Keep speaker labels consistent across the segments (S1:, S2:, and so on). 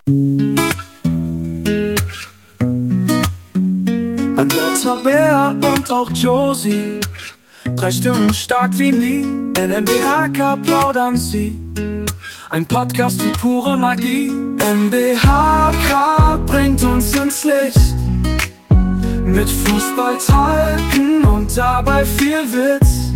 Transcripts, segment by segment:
S1: Annetta, Bea und auch Josie, 3 Stimmen stark wie nie. In NBHK plaudern sie, ein Podcast wie pure Magie. NBHK bringt uns ins Licht, mit Fußballtalken und dabei viel Witz.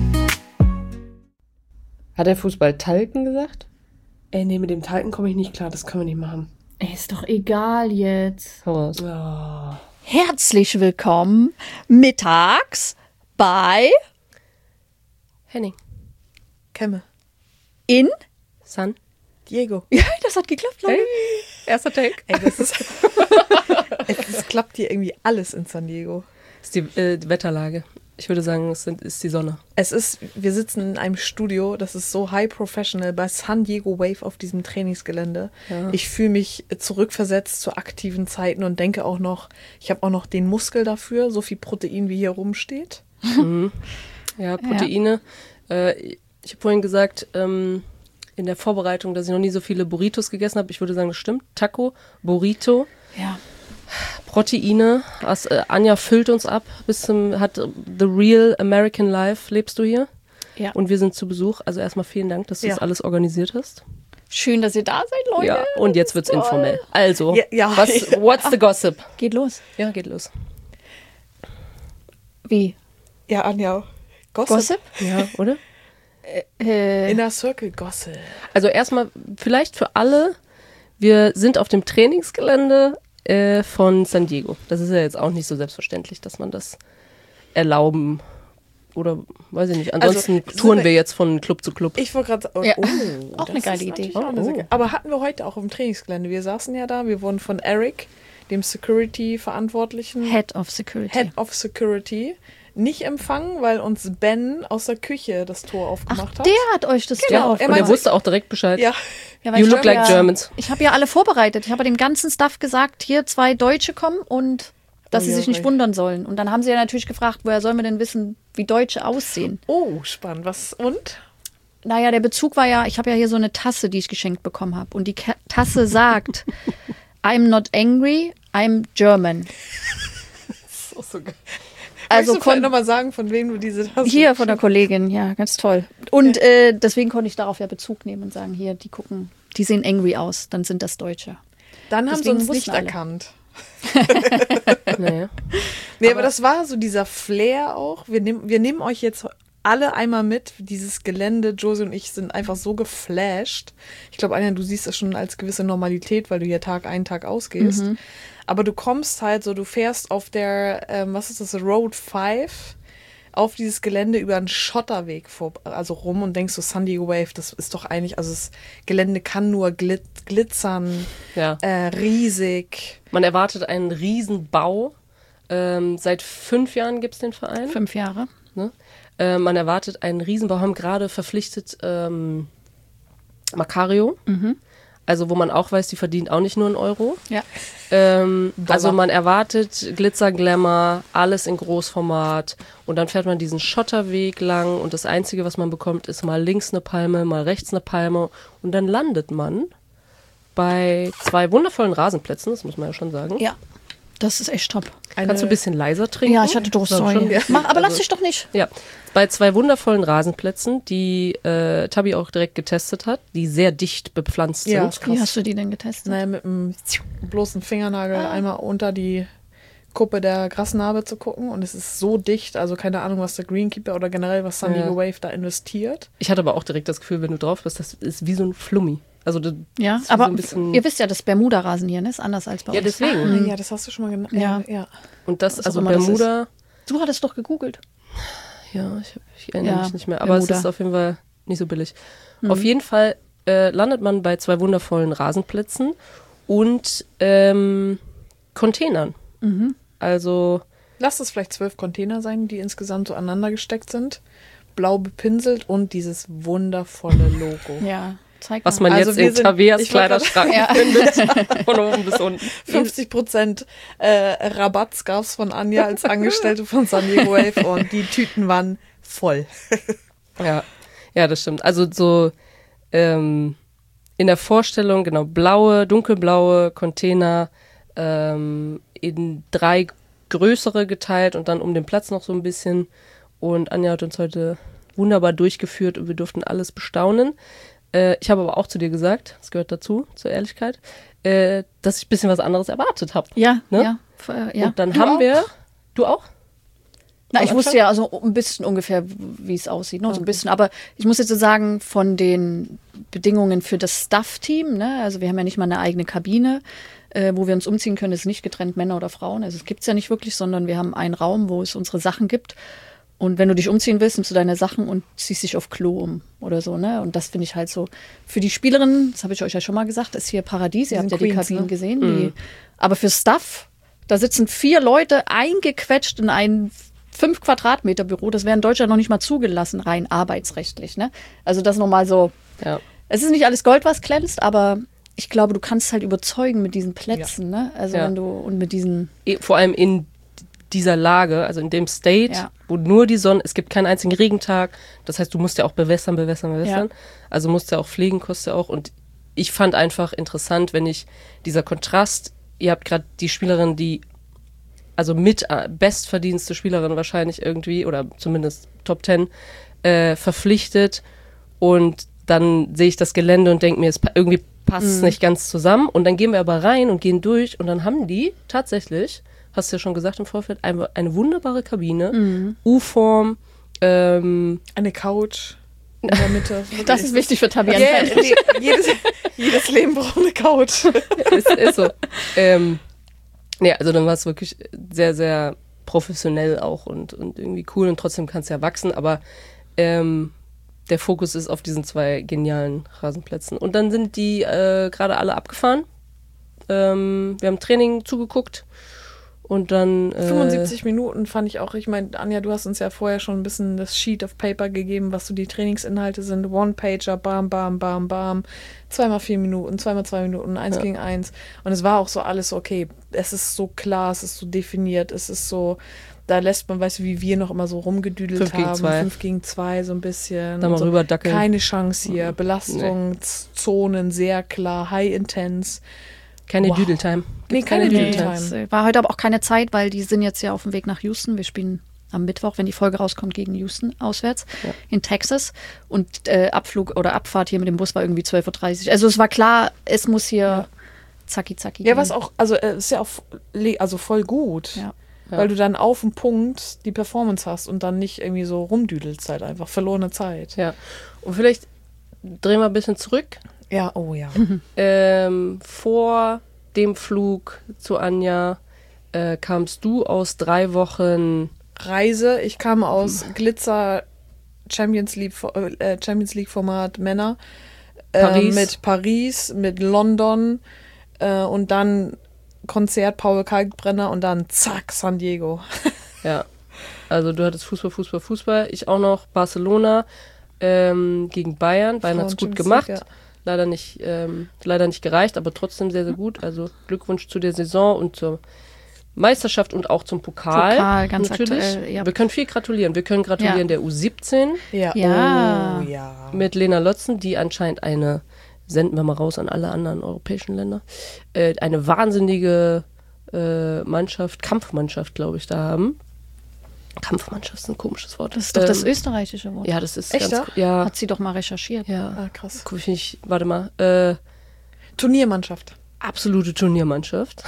S2: Hat er Fußballtalken gesagt?
S3: Nee, mit dem Talken komme ich nicht klar, das können wir nicht machen.
S4: Ist doch egal jetzt.
S2: Hau raus.
S3: Oh.
S4: Herzlich willkommen mittags bei
S3: Henning. Kemme.
S4: in.
S2: San?
S3: Diego.
S4: Ja, das hat geklappt, Leute.
S2: Erster Take.
S3: Ey, das ist... es klappt hier irgendwie alles in San Diego.
S2: Das ist die Wetterlage. Ich würde sagen, es ist die Sonne.
S3: Wir sitzen in einem Studio, das ist so high professional bei San Diego Wave auf diesem Trainingsgelände.
S2: Ja.
S3: Ich fühle mich zurückversetzt zu aktiven Zeiten und denke auch noch, ich habe auch noch den Muskel dafür, so viel Protein wie hier rumsteht.
S2: Mhm. Ja, Proteine. Ich habe vorhin gesagt, in der Vorbereitung, dass ich noch nie so viele Burritos gegessen habe. Ich würde sagen, das stimmt. Taco, Burrito.
S4: Ja.
S2: Proteine. Anja füllt uns ab. Hat The Real American Life lebst du hier.
S4: Ja.
S2: Und wir sind zu Besuch. Also erstmal vielen Dank, dass du das alles organisiert hast.
S4: Schön, dass ihr da seid, Leute.
S2: Ja, und jetzt wird's informell. Also,
S3: Ja.
S2: what's the gossip?
S4: Geht los.
S2: Ja, geht los.
S4: Wie?
S3: Ja, Anja. Gossip?
S2: Ja, oder?
S3: Inner Circle Gossip.
S2: Also erstmal vielleicht für alle, wir sind auf dem Trainingsgelände von San Diego. Das ist ja jetzt auch nicht so selbstverständlich, dass man das erlauben oder weiß ich nicht. Ansonsten touren wir jetzt von Club zu Club.
S3: Ich wollte gerade sagen,
S4: Ja. Auch
S3: das
S4: eine geile
S3: ist
S4: Idee.
S3: natürlich auch eine sehr geile- Aber hatten wir heute auch im Trainingsgelände. Wir saßen ja da, wir wurden von Eric, dem Security-Verantwortlichen,
S4: Head of Security.
S3: Head of Security, nicht empfangen, weil uns Ben aus der Küche das Tor aufgemacht hat.
S4: Der hat euch das
S2: Ja,
S4: Tor
S2: und er
S3: meinte-
S2: wusste auch direkt Bescheid.
S3: Ja,
S4: Ja, weil
S2: You
S4: ich
S2: look
S4: hab
S2: like Germans.
S4: Ich habe ja alle vorbereitet. Ich habe dem ganzen Staff gesagt, hier 2 Deutsche kommen und dass sie sich nicht wundern sollen. Und dann haben sie ja natürlich gefragt, woher sollen wir denn wissen, wie Deutsche aussehen?
S3: oh, spannend. Was und?
S4: Naja, der Bezug war ja, ich habe ja hier so eine Tasse, die ich geschenkt bekommen habe. Und die Tasse sagt, I'm not angry, I'm German.
S3: Das ist auch so geil.
S4: Also
S3: Möchtest du vielleicht nochmal sagen, von wem du diese Tasse
S4: hier von der Kollegin, ja, ganz toll. Und deswegen konnte ich darauf ja Bezug nehmen und sagen, hier, die gucken, die sehen angry aus, dann sind das Deutsche.
S3: Dann haben sie
S4: Deswegen
S3: uns nicht
S4: wussten alle.
S3: erkannt.
S2: Naja.
S3: Nee, aber das war so dieser Flair auch. Wir nehmen euch jetzt alle einmal mit. Dieses Gelände, Josie und ich sind einfach so geflasht. Ich glaube, Anja, du siehst es schon als gewisse Normalität, weil du hier Tag ein, Tag ausgehst. Aber du kommst halt so, du fährst auf der, was ist das, Road 5 auf dieses Gelände über einen Schotterweg rum und denkst so, San Diego Wave, das ist doch eigentlich, also das Gelände kann nur glitzern,
S2: Ja.
S3: riesig.
S2: Man erwartet einen Riesenbau. Seit 5 Jahren gibt es den Verein.
S4: 5 Jahre.
S2: Ne? Man erwartet einen Riesenbau, haben gerade verpflichtet Macario. Also wo man auch weiß, die verdient auch nicht nur 1 Euro.
S4: Ja.
S2: Also man erwartet Glitzer, Glamour, alles in Großformat und dann fährt man diesen Schotterweg lang und das Einzige, was man bekommt, ist mal links eine Palme, mal rechts eine Palme und dann landet man bei 2 wundervollen Rasenplätzen, das muss man ja schon sagen.
S4: Ja, das ist echt top.
S2: Kannst du ein bisschen leiser trinken?
S4: Ja, ich hatte Durst, sorry. Mach, aber lass dich doch nicht.
S2: Ja, bei 2 wundervollen Rasenplätzen, die Tabi auch direkt getestet hat, die sehr dicht bepflanzt
S3: Ja,
S2: sind.
S3: ist krass.
S4: Wie hast du die denn getestet?
S3: Naja, mit einem bloßen Fingernagel einmal unter die Kuppe der Grasnarbe zu gucken und es ist so dicht, also keine Ahnung, was der Greenkeeper oder generell was San Diego Wave da investiert.
S2: Ich hatte aber auch direkt das Gefühl, wenn du drauf bist, das ist wie so ein Flummi. Also das
S4: Ja,
S2: ist wie
S4: aber
S2: so ein bisschen,
S4: ihr wisst ja, das Bermuda-Rasen hier, ne? Ist anders als bei
S2: ja,
S4: uns.
S2: deswegen.
S3: Ja, das hast du schon mal genannt.
S4: Ja.
S3: Ja.
S2: Und das,
S4: Was
S2: also
S4: auch immer das
S2: Bermuda,
S4: Du hattest doch gegoogelt.
S2: ja, ich erinnere
S4: Ja,
S2: mich nicht mehr, aber
S4: Bermuda.
S2: es ist auf jeden Fall nicht so billig. Auf jeden Fall landet man bei 2 wundervollen Rasenplätzen und Containern. Also
S3: Lass es vielleicht 12 Container sein, die insgesamt so aneinander gesteckt sind, blau bepinselt und dieses wundervolle Logo.
S4: Ja, zeig
S2: was
S4: mal.
S2: man
S3: Also
S2: jetzt
S3: wir
S2: in
S3: sind-
S2: Tabeas
S3: ich wollte
S2: Kleiderschrank
S4: Ja.
S2: findet, von oben bis unten.
S3: 50% Rabatt gab es von Anja als Angestellte von San Diego Wave und die Tüten waren voll.
S2: Ja, das stimmt. Also so in der Vorstellung, genau, dunkelblaue Container in 3 größere geteilt und dann um den Platz noch so ein bisschen. Und Anja hat uns heute wunderbar durchgeführt und wir durften alles bestaunen. Ich habe aber auch zu dir gesagt, das gehört dazu, zur Ehrlichkeit, dass ich ein bisschen was anderes erwartet habe.
S4: Ja,
S2: ne?
S4: ja.
S2: Und dann haben wir, du auch?
S4: Na, ich wusste ja also ein bisschen ungefähr, wie es aussieht, ne? So ein bisschen. Aber ich muss jetzt so sagen, von den Bedingungen für das Staff-Team, ne? Also wir haben ja nicht mal eine eigene Kabine, wo wir uns umziehen können, ist nicht getrennt Männer oder Frauen. Also es gibt es ja nicht wirklich, sondern wir haben einen Raum, wo es unsere Sachen gibt. Und wenn du dich umziehen willst, nimmst du deine Sachen und ziehst dich auf Klo um oder so, ne? Und das finde ich halt so. Für die Spielerinnen, das habe ich euch ja schon mal gesagt, ist hier Paradies. Ihr habt ja die Kabinen gesehen. Aber für Staff, da sitzen 4 Leute eingequetscht in ein 5 Quadratmeter Büro. Das wäre in Deutschland noch nicht mal zugelassen, rein arbeitsrechtlich, ne? Also das nochmal so.
S2: Ja.
S4: Es ist nicht alles Gold, was glänzt, aber ich glaube, du kannst halt überzeugen mit diesen Plätzen, ne? Also wenn du, und mit diesen.
S2: Vor allem in dieser Lage, also in dem State, wo nur die Sonne, es gibt keinen einzigen Regentag, das heißt, du musst ja auch bewässern.
S4: Ja.
S2: Also musst ja auch pflegen, kostet ja auch. Und ich fand einfach interessant, wenn dieser Kontrast, ihr habt gerade die Spielerin, die also mit bestverdienste Spielerin wahrscheinlich irgendwie, oder zumindest Top 10, verpflichtet und dann sehe ich das Gelände und denke mir, irgendwie passt es nicht ganz zusammen und dann gehen wir aber rein und gehen durch und dann haben die tatsächlich, hast du ja schon gesagt im Vorfeld, eine wunderbare Kabine, U-Form,
S3: eine Couch in der Mitte.
S4: Das ist wichtig für Tabian.
S3: Yeah, jedes Leben braucht eine Couch.
S2: ist so. Nee, also dann war es wirklich sehr, sehr professionell auch und irgendwie cool und trotzdem kann es ja wachsen, aber der Fokus ist auf diesen 2 genialen Rasenplätzen. Und dann sind die gerade alle abgefahren. Wir haben Training zugeguckt und dann
S3: 75 Minuten fand ich auch, ich meine, Anja, du hast uns ja vorher schon ein bisschen das Sheet of Paper gegeben, was so die Trainingsinhalte sind. One-Pager, bam, bam, bam, bam. 2x4 Minuten, 2x2 Minuten, 1 gegen 1. Und es war auch so alles okay. Es ist so klar, es ist so definiert, es ist so, da lässt man, weißt du, wie wir noch immer so rumgedüdelt
S2: 5 gegen
S3: haben.
S2: 2.
S3: 5 gegen 2 so ein bisschen.
S2: Da mal
S3: so.
S2: rüber dackeln.
S3: Keine Chance hier. Belastungszonen sehr klar, high intense.
S2: Keine Düdeltime.
S3: Nee, keine Düdeltime.
S4: Es war heute aber auch keine Zeit, weil die sind jetzt ja auf dem Weg nach Houston. Wir spielen am Mittwoch, wenn die Folge rauskommt, gegen Houston auswärts in Texas. Und Abflug oder Abfahrt hier mit dem Bus war irgendwie 12:30 Uhr. Also es war klar, es muss hier zacki zacki
S3: Ja,
S4: gehen.
S3: was auch, also ist ja auch voll gut.
S4: Ja.
S3: Weil du dann auf den Punkt die Performance hast und dann nicht irgendwie so rumdüdelst halt einfach. Verlorene Zeit.
S2: Ja. Und vielleicht drehen wir ein bisschen zurück.
S3: Ja, oh ja.
S2: Vor dem Flug zu Anja kamst du aus 3 Wochen
S3: Reise. Ich kam aus Glitzer Champions League Format Männer.
S2: Paris.
S3: Mit Paris, mit London und dann Konzert Paul Kalkbrenner und dann zack, San Diego.
S2: Ja, also du hattest Fußball. Ich auch noch Barcelona gegen Bayern. Bayern hat es gut gemacht.
S3: Ja.
S2: Leider nicht gereicht, aber trotzdem sehr, sehr gut. Also Glückwunsch zu der Saison und zur Meisterschaft und auch zum Pokal.
S4: Pokal, ganz
S2: natürlich.
S4: aktuell, ja.
S2: Wir können viel gratulieren. Wir können gratulieren der U17
S3: Ja.
S4: Ja.
S3: Oh ja.
S2: mit Lena Lotzen, die anscheinend senden wir mal raus an alle anderen europäischen Länder, eine wahnsinnige Kampfmannschaft, glaube ich, da haben. Kampfmannschaft ist ein komisches Wort.
S4: Das ist doch das österreichische Wort.
S2: Ja, das ist
S3: Echt,
S2: ganz,
S3: ja?
S4: Hat sie doch mal recherchiert.
S2: ja.
S3: Ah, krass.
S2: Warte mal,
S3: Turniermannschaft.
S2: absolute Turniermannschaft.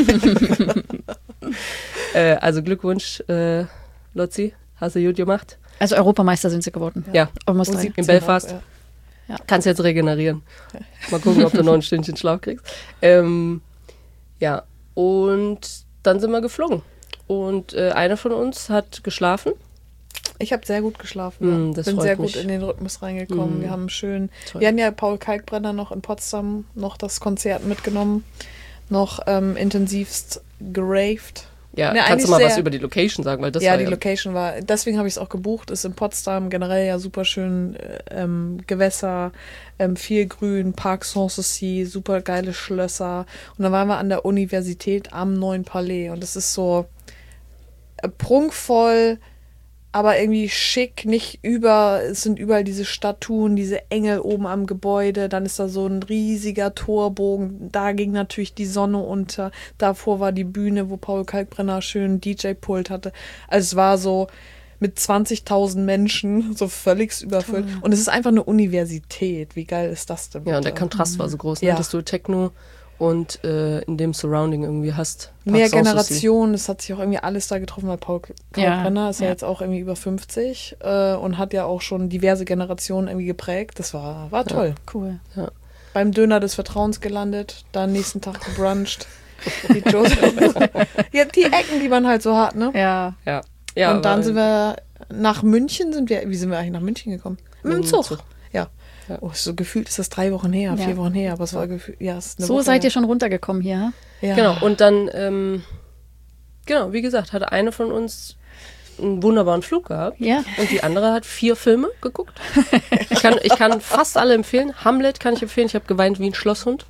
S2: Also Glückwunsch, Lotzi, hast du gut gemacht.
S4: Also Europameister sind sie geworden.
S2: Ja,
S4: Almost
S3: Und
S4: drei.
S2: in Belfast.
S3: Ja.
S2: Kannst jetzt regenerieren. Mal gucken, ob du noch ein Stündchen Schlaf kriegst. Ja, und dann sind wir geflogen. Und einer von uns hat geschlafen.
S3: Ich habe sehr gut geschlafen.
S2: Das
S3: Bin
S2: freut
S3: sehr
S2: mich.
S3: gut in den Rhythmus reingekommen. Wir haben schön.
S2: Toll.
S3: Wir hatten ja Paul Kalkbrenner noch in Potsdam noch das Konzert mitgenommen, noch intensivst geraved.
S2: Ja,
S3: Ne,
S2: kannst du
S3: eigentlich
S2: mal was
S3: sehr-
S2: über die Location sagen, weil das
S3: Ja,
S2: war
S3: die Location war, deswegen habe ich es auch gebucht, ist in Potsdam generell ja super schön, Gewässer, viel Grün, Park Sanssouci, super geile Schlösser. Und dann waren wir an der Universität am Neuen Palais und es ist so prunkvoll, aber irgendwie schick, es sind überall diese Statuen, diese Engel oben am Gebäude, dann ist da so ein riesiger Torbogen, da ging natürlich die Sonne unter, davor war die Bühne, wo Paul Kalkbrenner schön DJ-Pult hatte. Also es war so mit 20.000 Menschen, so völlig überfüllt. Und es ist einfach eine Universität. Wie geil ist das denn?
S2: Ja, und der Kontrast war so groß, ne? Dass du Techno und in dem Surrounding irgendwie hast.
S3: Mehr Generationen, es hat sich auch irgendwie alles da getroffen, weil Paul Kalkbrenner ist ja jetzt auch irgendwie über 50 und hat ja auch schon diverse Generationen irgendwie geprägt. Das war toll.
S4: Cool.
S2: Ja.
S3: Beim Döner des Vertrauens gelandet, dann nächsten Tag gebruncht. Die Ecken, die man halt so hat, ne?
S4: Ja.
S3: Und dann sind wir nach München, wie sind wir eigentlich nach München gekommen? Mit dem Zug. Ja. Oh, so gefühlt ist das 3 Wochen her, 4 Wochen her, aber es war gefühlt, ist eine
S4: so
S3: Woche
S4: seid
S3: her.
S4: ihr schon runtergekommen hier,
S3: Ja.
S2: Genau, und dann, wie gesagt, hatte eine von uns einen wunderbaren Flug gehabt.
S4: Ja.
S2: Und die andere hat 4 Filme geguckt. Ich kann fast alle empfehlen. Hamlet kann ich empfehlen. Ich habe geweint wie ein Schlosshund.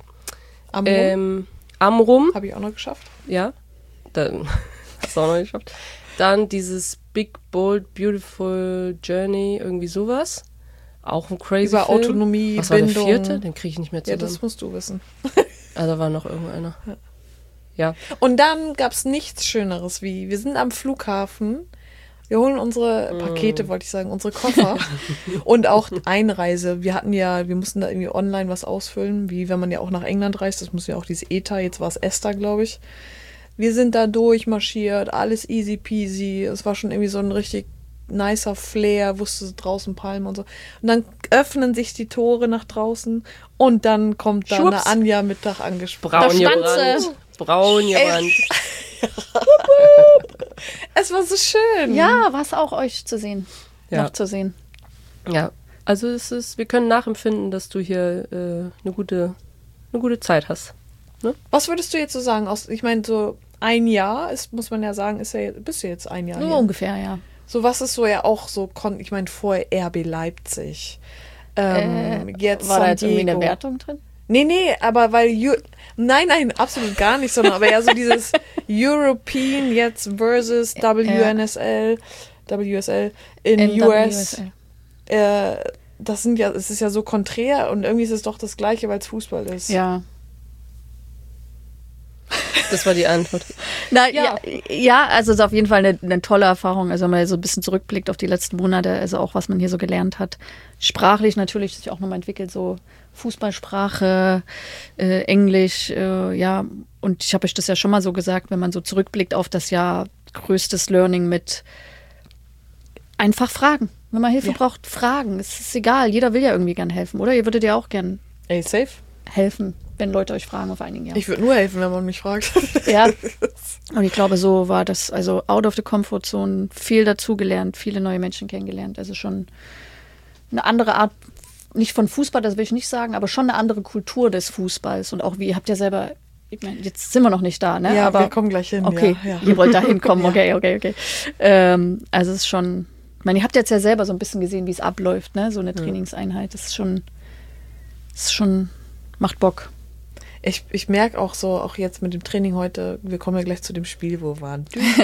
S2: Amrum.
S3: Habe ich auch noch geschafft.
S2: Ja. Hast du auch noch geschafft. Dann dieses Big, Bold, Beautiful Journey, irgendwie sowas. Auch ein crazy
S3: Über
S2: Film.
S3: Autonomie,
S2: Was war
S3: Bindung.
S2: der 4.? Den kriege ich nicht mehr
S3: Ja,
S2: zusammen.
S3: das musst du wissen.
S2: Also da war noch irgendeiner. Ja.
S3: Und dann gab es nichts Schöneres wie, wir sind am Flughafen, wir holen unsere Pakete, wollte ich sagen, unsere Koffer und auch Einreise. Wir mussten da irgendwie online was ausfüllen, wie wenn man ja auch nach England reist, das muss ja auch diese ETA, jetzt war es ESTA, glaube ich. Wir sind da durchmarschiert, alles easy peasy, es war schon irgendwie so ein richtig nicer Flair, wusste draußen Palmen und so. Und dann öffnen sich die Tore nach draußen und dann kommt da eine Anja Mittag angesprochen.
S2: Braun gebrannt.
S3: Es war so schön.
S4: Ja, war es auch euch zu sehen.
S2: Ja.
S4: Noch zu sehen.
S2: Ja, also wir können nachempfinden, dass du hier eine gute Zeit hast. Ne?
S3: Was würdest du jetzt so sagen? Ich meine, so ein Jahr muss man ja sagen, bist du jetzt ein Jahr
S4: So
S3: hier.
S4: ungefähr, ja.
S3: So was ist so ja auch so, ich meine, vorher RB Leipzig. Jetzt
S4: war da
S3: San
S4: jetzt irgendwie eine
S3: Diego.
S4: Wertung drin?
S3: Nee, aber nein, absolut gar nicht, sondern aber eher so dieses European jetzt versus WSL in US. Es ist ja so konträr und irgendwie ist es doch das Gleiche, weil es Fußball ist.
S4: Ja.
S2: Das war die Antwort.
S4: Ja, also es ist auf jeden Fall eine tolle Erfahrung. Also wenn man so ein bisschen zurückblickt auf die letzten Monate, also auch was man hier so gelernt hat. Sprachlich natürlich sich auch nochmal entwickelt, so Fußballsprache, Englisch, und ich habe euch das ja schon mal so gesagt, wenn man so zurückblickt auf das Jahr, größtes Learning mit einfach fragen. Wenn man Hilfe braucht, fragen. Es ist egal, jeder will ja irgendwie gern helfen, oder? Ihr würdet ja auch gern
S3: Safe?
S4: helfen, wenn Leute euch fragen auf einigen Jahren.
S3: Ich würde nur helfen, wenn man mich fragt.
S4: Ja, und ich glaube, so war das, also out of the comfort zone, viel dazugelernt, viele neue Menschen kennengelernt, also schon eine andere Art, nicht von Fußball, das will ich nicht sagen, aber schon eine andere Kultur des Fußballs und auch wie, ihr habt ja selber, ich meine, jetzt sind wir noch nicht da, ne?
S3: Ja,
S4: aber
S3: wir kommen gleich hin.
S4: Okay,
S3: ja.
S4: ihr wollt da hinkommen, okay. Also es ist schon, ich meine, ihr habt jetzt ja selber so ein bisschen gesehen, wie es abläuft, ne? So eine Trainingseinheit, das ist schon, macht Bock.
S3: Ich merke auch so, auch jetzt mit dem Training heute, wir kommen ja gleich zu dem Spiel, wo wir waren.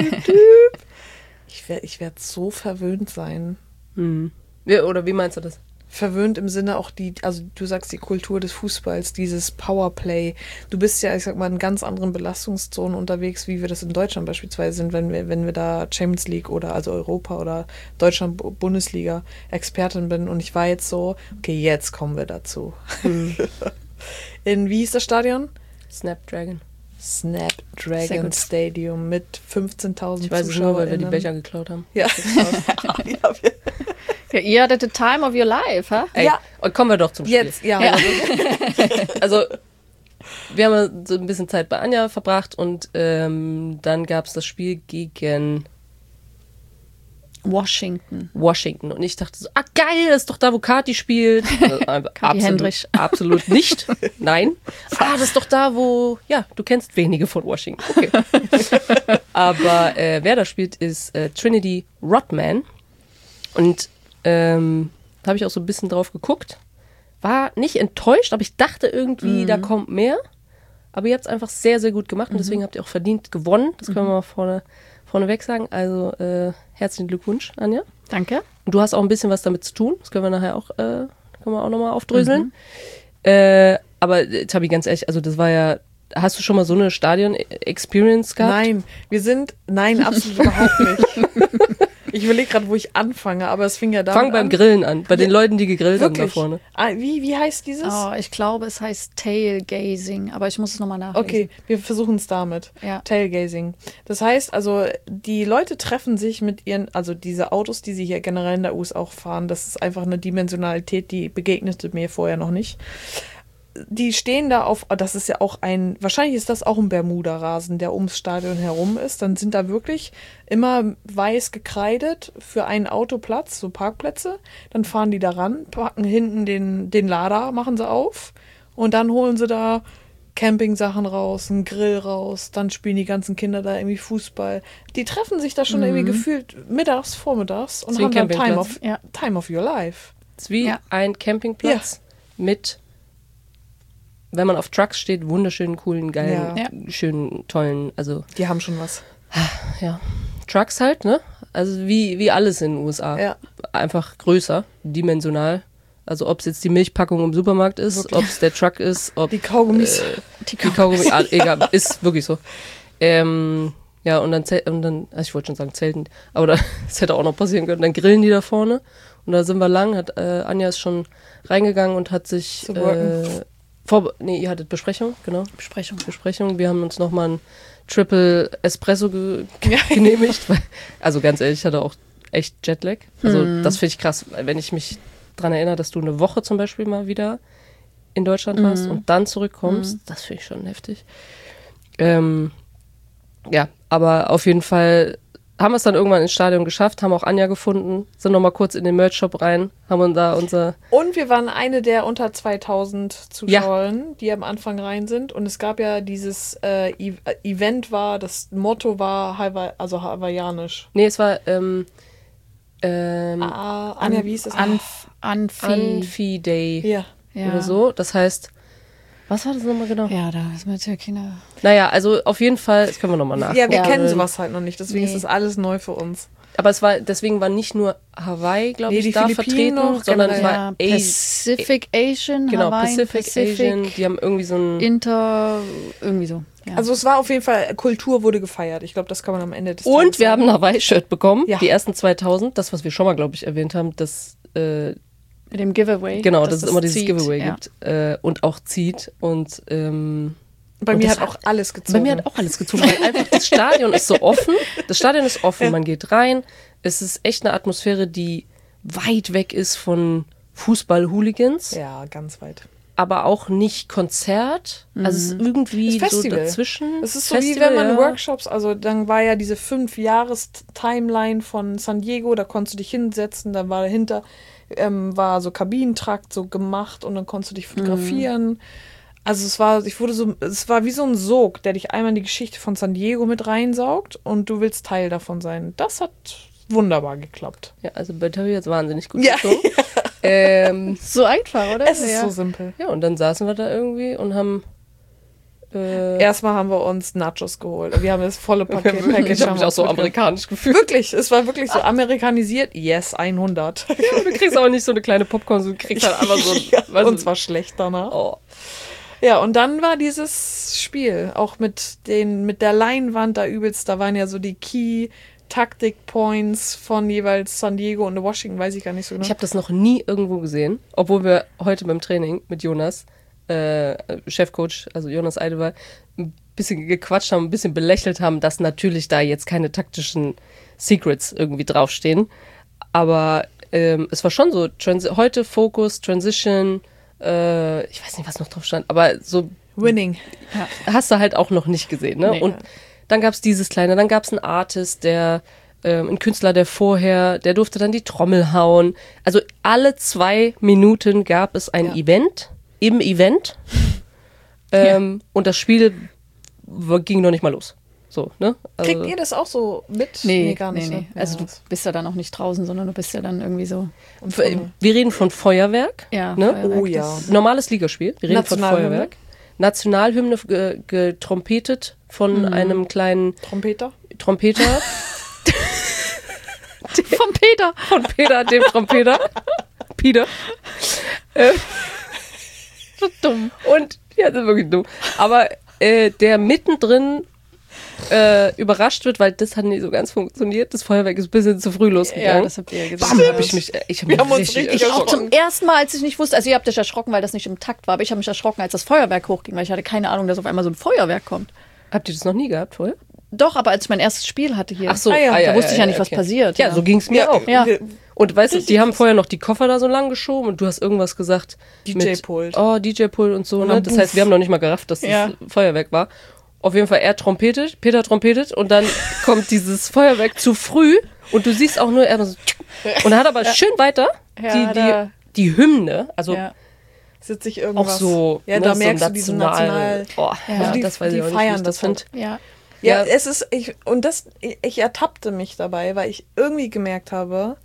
S3: Ich werd so verwöhnt sein.
S2: Ja, oder wie meinst du das?
S3: Verwöhnt im Sinne auch also du sagst die Kultur des Fußballs, dieses Powerplay. Du bist ja, ich sag mal, in ganz anderen Belastungszonen unterwegs, wie wir das in Deutschland beispielsweise sind, wenn wir da Champions League oder also Europa oder Deutschland Bundesliga Expertin bin. Und ich war jetzt so, okay, jetzt kommen wir dazu. Wie hieß das Stadion?
S2: Snapdragon
S3: Stadium mit 15.000 Zuschauern.
S2: Ich weiß es nur, weil wir die Becher geklaut haben.
S3: Ja.
S4: Ja, ihr hattet the time of your life, ha?
S2: Ey,
S3: Ja.
S2: und kommen wir doch zum Spiel.
S3: Jetzt, ja.
S2: Also, wir haben so ein bisschen Zeit bei Anja verbracht und dann gab es das Spiel gegen
S4: Washington.
S2: Und ich dachte so, geil, das ist doch da, wo Kati spielt.
S4: Kati Hendrich.
S2: Absolut nicht. Nein. Das ist doch da, wo, ja, du kennst wenige von Washington. Okay. Aber wer da spielt, ist Trinity Rodman. Und habe ich auch so ein bisschen drauf geguckt. War nicht enttäuscht, aber ich dachte irgendwie, da kommt mehr. Aber ihr habt es einfach sehr, sehr gut gemacht und deswegen habt ihr auch verdient gewonnen. Das können wir mal vorneweg sagen. Also herzlichen Glückwunsch, Anja.
S4: Danke.
S2: Und du hast auch ein bisschen was damit zu tun. Das können wir nachher auch, nochmal aufdröseln. Aber Tabi, ganz ehrlich, also das war ja, hast du schon mal so eine Stadion-Experience gehabt?
S3: Nein, absolut überhaupt nicht. Ich überlege gerade, wo ich anfange, aber es fing ja damit
S2: Fang beim Grillen an, bei den Leuten, die gegrillt haben da
S3: Wirklich?
S2: vorne.
S3: Wie heißt dieses?
S4: Oh, ich glaube, es heißt Tailgazing, aber ich muss es nochmal nachlesen.
S3: Okay, wir versuchen es damit.
S4: Ja.
S3: Tailgazing. Das heißt also, die Leute treffen sich mit also diese Autos, die sie hier generell in der USA auch fahren, das ist einfach eine Dimensionalität, die begegnete mir vorher noch nicht. Die stehen da das ist ja auch wahrscheinlich ist das auch ein Bermuda-Rasen, der ums Stadion herum ist. Dann sind da wirklich immer weiß gekreidet für einen Autoplatz, so Parkplätze. Dann fahren die da ran, packen hinten den Lader, machen sie auf und dann holen sie da Camping-Sachen raus, einen Grill raus, dann spielen die ganzen Kinder da irgendwie Fußball. Die treffen sich da schon irgendwie gefühlt mittags, vormittags und haben dann Time of your life.
S2: Das ist wie ein Campingplatz mit, wenn man auf Trucks steht, wunderschönen, coolen, geilen, schönen, tollen, also.
S3: Die haben schon was.
S2: Ja. Trucks halt, ne? Also wie alles in den USA.
S3: Ja.
S2: Einfach größer, dimensional. Also ob es jetzt die Milchpackung im Supermarkt ist, ob es der Truck ist, ob
S3: die Kaugummis.
S2: Die Kaugummis, egal, ist wirklich so. Ja, und dann, also ich wollte schon sagen Zelten, aber das hätte auch noch passieren können. Dann grillen die da vorne und da sind wir lang, Anja ist schon reingegangen und hat sich ihr hattet Besprechung, genau. Besprechung. Wir haben uns nochmal ein Triple Espresso genehmigt. Also ganz ehrlich, ich hatte auch echt Jetlag. Also das finde ich krass, wenn ich mich dran erinnere, dass du eine Woche zum Beispiel mal wieder in Deutschland warst und dann zurückkommst. Das finde ich schon heftig. Ja, aber auf jeden Fall haben wir es dann irgendwann ins Stadion geschafft, haben auch Anja gefunden, sind nochmal kurz in den Merch-Shop rein, haben uns da
S3: Und wir waren eine der unter 2000 Zuschauern, die am Anfang rein sind. Und es gab ja dieses Event das Motto war hawaiianisch.
S2: Nee, es war
S3: Anja, wie hieß das?
S2: Anfi Day
S3: Ja.
S2: oder so. Das heißt, was war das nochmal genau?
S4: Ja, da ist mit der Kinder.
S2: Naja, also auf jeden Fall, das können wir nochmal nachgucken.
S3: Ja, wir kennen sowas halt noch nicht, deswegen ist das alles neu für uns.
S2: Aber deswegen war nicht nur Hawaii, glaube ich,
S3: die
S2: da
S3: Philippinen
S2: vertreten,
S3: noch,
S2: sondern es
S3: generell.
S2: war
S4: Pacific Asian,
S2: genau,
S4: Hawaii,
S2: Pacific Asian, die haben irgendwie so ein
S4: irgendwie so. Ja.
S3: Also es war auf jeden Fall, Kultur wurde gefeiert. Ich glaube, das kann man am Ende des
S2: Und
S3: Tages
S2: wir
S3: sagen.
S2: haben ein Hawaii-Shirt bekommen,
S3: Ja.
S2: die ersten 2000, das, was wir schon mal, glaube ich, erwähnt haben, das
S4: Mit dem Giveaway.
S2: genau, dass es immer dieses
S4: zieht,
S2: Giveaway
S4: ja.
S2: gibt und auch zieht und
S3: Bei mir
S2: das
S3: hat auch alles gezogen.
S2: bei mir hat auch alles gezogen, weil einfach das Stadion ist so offen, man geht rein, es ist echt eine Atmosphäre, die weit weg ist von Fußball-Hooligans,
S3: Ja, ganz weit.
S2: aber auch nicht Konzert, also es ist irgendwie
S3: Das
S2: so
S3: Festival.
S2: dazwischen.
S3: Es ist so wie
S2: Festival,
S3: wenn man
S2: ja.
S3: Workshops, also dann war ja diese 5-Jahres-Timeline von San Diego, da konntest du dich hinsetzen, da war dahinter, war so Kabinentrakt so gemacht und dann konntest du dich fotografieren. Also es war wie so ein Sog, der dich einmal in die Geschichte von San Diego mit reinsaugt und du willst Teil davon sein. Das hat wunderbar geklappt.
S2: Ja, also bei Terry hat es wahnsinnig gut
S3: Ja.
S2: gezogen.
S4: So einfach, oder?
S3: Es ist so simpel.
S2: Ja, und dann saßen wir da irgendwie und haben
S3: Erstmal haben wir uns Nachos geholt. Wir haben das volle Package.
S2: ich habe
S3: haben
S2: mich
S3: wir
S2: auch
S3: uns
S2: so
S3: mitgenommen.
S2: amerikanisch gefühlt.
S3: Wirklich, es war wirklich so amerikanisiert. Yes, 100.
S2: Du kriegst auch nicht so eine kleine Popcorn, du kriegst halt einfach so weißt
S3: Und
S2: du,
S3: zwar schlecht danach.
S2: oh.
S3: Ja, und dann war dieses Spiel, auch mit der Leinwand da übelst, da waren ja so die Key-Taktik-Points von jeweils San Diego und Washington, weiß ich gar nicht so genau.
S2: Ich habe das noch nie irgendwo gesehen, obwohl wir heute beim Training mit Jonas, Chefcoach, also Jonas Eidewald, ein bisschen gequatscht haben, ein bisschen belächelt haben, dass natürlich da jetzt keine taktischen Secrets irgendwie draufstehen. Aber es war schon so, heute Focus, Transition, ich weiß nicht, was noch drauf stand, aber so
S3: Winning.
S2: hast du halt auch noch nicht gesehen. Ne?
S4: Nee.
S2: Und dann gab es dieses kleine, dann gab es einen Artist, ein Künstler, der durfte dann die Trommel hauen. Also alle 2 Minuten gab es ein Event im Event. Und das Spiel ging noch nicht mal los. So, ne? Also,
S3: Kriegt ihr das auch so mit?
S4: Nee,
S3: gar nicht.
S4: nee.
S3: Ne?
S4: Also du bist ja dann auch nicht draußen, sondern du bist ja dann irgendwie so.
S2: wir reden von Feuerwerk.
S4: Ja,
S2: Ne?
S4: Feuerwerk,
S3: Oh ja.
S4: das-
S2: Normales Ligaspiel. Wir reden von
S3: Nationalhymne.
S2: Feuerwerk. Nationalhymne getrompetet von einem kleinen
S3: Trompeter?
S2: Trompeter.
S4: Von Peter.
S2: Von Peter, dem Trompeter. Peter.
S4: So dumm.
S2: Und, ja, das ist wirklich dumm. Aber der mittendrin überrascht wird, weil das hat nicht so ganz funktioniert. Das Feuerwerk ist ein bisschen zu früh losgegangen.
S4: Ja, das habt ihr gesagt.
S2: Bam, hab ich hab
S3: Wir haben uns
S2: richtig
S3: richtig
S4: Ich auch
S3: erschrocken.
S4: zum ersten Mal, als ich nicht wusste, also ihr habt euch erschrocken, weil das nicht im Takt war, aber ich habe mich erschrocken, als das Feuerwerk hochging, weil ich hatte keine Ahnung, dass auf einmal so ein Feuerwerk kommt.
S2: Habt ihr das noch nie gehabt vorher?
S4: Doch, aber als ich mein erstes Spiel hatte hier,
S2: Ach so,
S4: da wusste ich ja nicht, was passiert.
S2: Ja, so ging es mir auch.
S4: Ja.
S2: Und weißt du, die haben vorher noch die Koffer da so lang geschoben und du hast irgendwas gesagt.
S3: DJ-Pult.
S2: Oh, DJ-Pult und so.
S3: Und
S2: Ne?
S3: dann
S2: Das heißt, wir haben noch nicht mal gerafft, dass das Feuerwerk war. Auf jeden Fall, Peter trompetet und dann kommt dieses Feuerwerk zu früh und du siehst auch nur, er so und er hat aber schön weiter die Hymne, also
S3: Sitzt sich irgendwas.
S2: auch so,
S3: ja,
S2: ne,
S3: da
S2: so
S3: merkst du diesen National.
S2: Oh,
S3: Also die,
S2: das weiß
S3: die
S2: ich auch nicht, wie
S3: feiern
S2: ich
S3: das
S2: finde.
S3: halt.
S4: Ja.
S3: Ja,
S2: Ja.
S3: es ist, ich ertappte mich dabei, weil ich irgendwie gemerkt habe,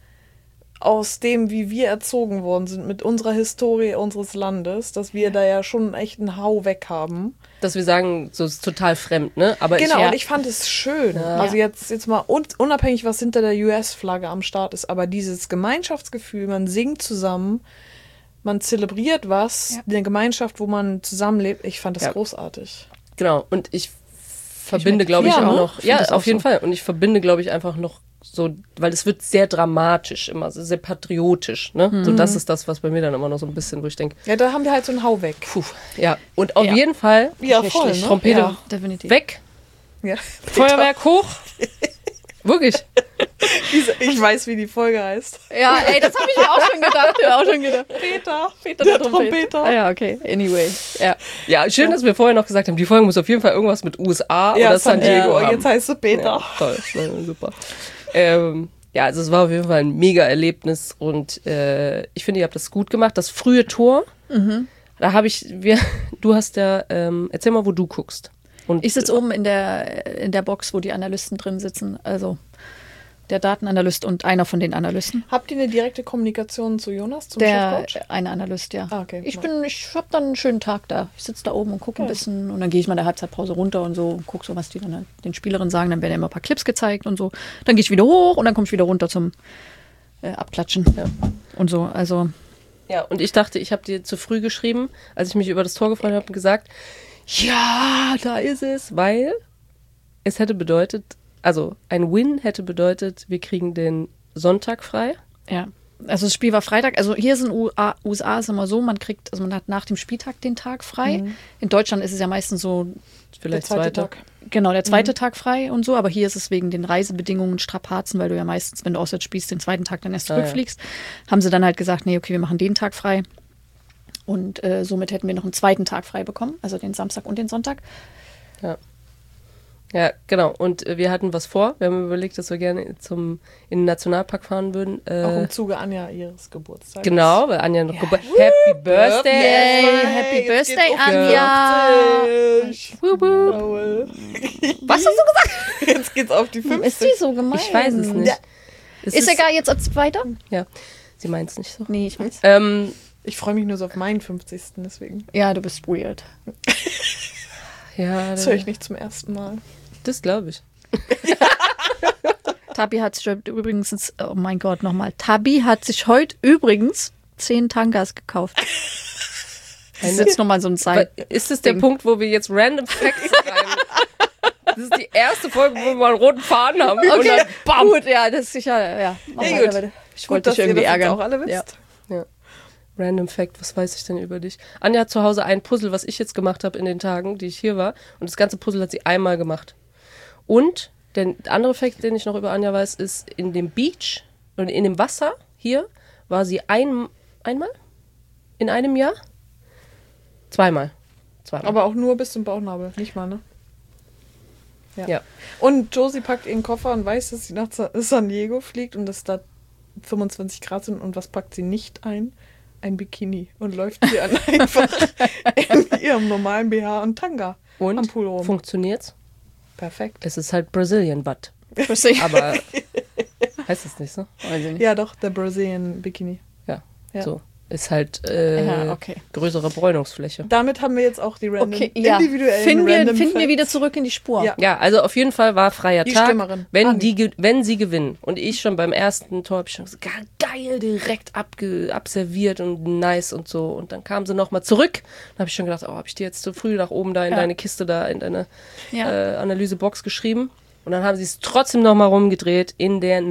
S3: aus dem, wie wir erzogen worden sind, mit unserer Historie unseres Landes, dass wir da ja schon echt einen Hau weg haben.
S2: Dass wir sagen, so ist total fremd, ne? Aber
S3: Genau,
S2: ich,
S3: und ich fand es schön.
S2: Ja.
S3: Also jetzt mal unabhängig, was hinter der US-Flagge am Start ist, aber dieses Gemeinschaftsgefühl, man singt zusammen, man zelebriert was, eine Gemeinschaft, wo man zusammenlebt, ich fand das großartig.
S2: genau, und ich verbinde, glaube ich,
S3: Ja,
S2: auch
S3: ne?
S2: noch, ja, auf jeden Fall. Und ich verbinde, glaube ich, einfach noch so, weil es wird sehr dramatisch immer, sehr patriotisch, ne? So, das ist das, was bei mir dann immer noch so ein bisschen, wo ich denke,
S3: Ja, da haben wir halt so einen Hau weg.
S2: puh, ja. Und auf jeden Fall,
S3: Ja, voll, ne?
S2: Trompete
S3: Ja.
S4: Definitiv.
S2: weg,
S3: Ja.
S2: Feuerwerk hoch. Wirklich.
S3: Ich weiß, wie die Folge heißt.
S4: Ja, ey, das habe ich mir auch schon gedacht.
S3: Peter, der Trompeter.
S4: Ah, ja, okay. Anyway. Ja.
S2: Ja, schön, dass wir vorher noch gesagt haben, die Folge muss auf jeden Fall irgendwas mit USA
S3: Ja,
S2: oder San Diego haben.
S3: Jetzt heißt sie Peter.
S2: Ja, toll, super. Ja, also es war auf jeden Fall ein mega Erlebnis und ich finde, ihr habt das gut gemacht. Das frühe Tor, da habe du hast ja, erzähl mal, wo du guckst. Und
S4: Ich sitze oben in der Box, wo die Analysten drin sitzen. Also der Datenanalyst und einer von den Analysten.
S3: Habt ihr eine direkte Kommunikation zu Jonas, zum
S4: Der
S3: Chefcoach?
S4: eine Analyst, ja.
S3: Ah, okay.
S4: Ich habe dann einen schönen Tag da. Ich sitze da oben und gucke ein bisschen und dann gehe ich mal in der Halbzeitpause runter und so und gucke so, was die dann den Spielerinnen sagen. Dann werden immer ein paar Clips gezeigt und so. Dann gehe ich wieder hoch und dann komme ich wieder runter zum Abklatschen und so. Also
S2: ja, und ich dachte, ich habe dir zu früh geschrieben, als ich mich über das Tor gefreut habe und gesagt, ja, da ist es, weil es hätte bedeutet, also ein Win hätte bedeutet, wir kriegen den Sonntag frei.
S4: ja. Also das Spiel war Freitag. Also hier ist in USA ist immer so, man hat nach dem Spieltag den Tag frei. In Deutschland ist es ja meistens so,
S2: Vielleicht
S3: Der zweite
S2: zweiter.
S3: Tag.
S4: genau, der zweite Tag frei und so. Aber hier ist es wegen den Reisebedingungen Strapazen, weil du ja meistens, wenn du auswärts spielst, den zweiten Tag dann erst zurückfliegst. Haben sie dann halt gesagt, nee, okay, wir machen den Tag frei. Und somit hätten wir noch einen zweiten Tag frei bekommen, also den Samstag und den Sonntag.
S2: Ja, genau. Und wir hatten was vor. Wir haben überlegt, dass wir gerne in den Nationalpark fahren würden.
S3: Auch im Zuge Anja ihres Geburtstags.
S2: Genau, weil Anja noch Happy Birthday!
S4: Yay, Happy Birthday, Anja!
S2: Was hast du gesagt?
S3: Jetzt geht's auf die 50.
S4: Ist die so gemein?
S2: Ich weiß es nicht.
S3: Ja.
S2: Es
S4: Ist egal, jetzt als weiter?
S2: Ja, sie meint es nicht so.
S4: Nee, ich weiß.
S3: Ich freue mich nur so auf meinen 50. deswegen.
S4: Ja, du bist weird.
S2: Ja,
S3: Das höre ich nicht zum ersten Mal.
S2: das glaube ich.
S4: Tabi hat sich übrigens, oh mein Gott, nochmal. Tabi hat sich heute übrigens 10 Tangas gekauft. Das ist jetzt nochmal so ein Zeit.
S2: Ist das der Punkt, wo wir jetzt Random Facts rein? Das ist die erste Folge, wo wir einen roten Faden haben. Und dann bam!
S4: Gut, ja, das ist sicher, ja. Mach
S3: Ja,
S4: weiter,
S3: gut.
S4: bitte. Ich
S3: Gut,
S4: wollte
S3: dass
S4: dich irgendwie
S3: ihr das jetzt
S4: ärgern.
S3: auch alle wisst.
S4: Ja.
S2: Ja. Random Fact, was weiß ich denn über dich? Anja hat zu Hause ein Puzzle, was ich jetzt gemacht habe in den Tagen, die ich hier war. Und das ganze Puzzle hat sie einmal gemacht. Und der andere Fact, den ich noch über Anja weiß, ist, in dem Beach und in dem Wasser hier war sie einmal in einem Jahr? Zweimal.
S3: Aber auch nur bis zum Bauchnabel, nicht mal, ne?
S2: Ja.
S3: Und Josie packt ihren Koffer und weiß, dass sie nach San Diego fliegt und dass da 25 Grad sind. Und was packt sie nicht ein? Ein Bikini. Und läuft hier einfach in ihrem normalen BH und Tanga am
S2: Und
S3: Pool rum.
S2: funktioniert's?
S3: Perfekt.
S2: Es ist halt Brazilian Butt.
S4: Verstehe.
S2: Aber heißt es nicht so?
S4: Weiß ich nicht.
S3: Ja, doch, der Brazilian Bikini.
S2: Ja.
S3: Ja.
S2: So. ist halt
S4: okay.
S2: größere Bräunungsfläche.
S3: Damit haben wir jetzt auch die random,
S4: individuellen finden wir wieder zurück in die Spur.
S2: Ja, also auf jeden Fall war freier
S3: Die
S2: Tag,
S3: Stürmerin.
S2: wenn sie gewinnen. Und ich schon beim ersten Tor habe ich schon gesagt, geil, direkt abserviert und nice und so. Und dann kam sie nochmal zurück. Dann habe ich schon gedacht, habe ich die jetzt zu früh nach oben da in deine Kiste da, in deine Analysebox geschrieben. Und dann haben sie es trotzdem nochmal rumgedreht in der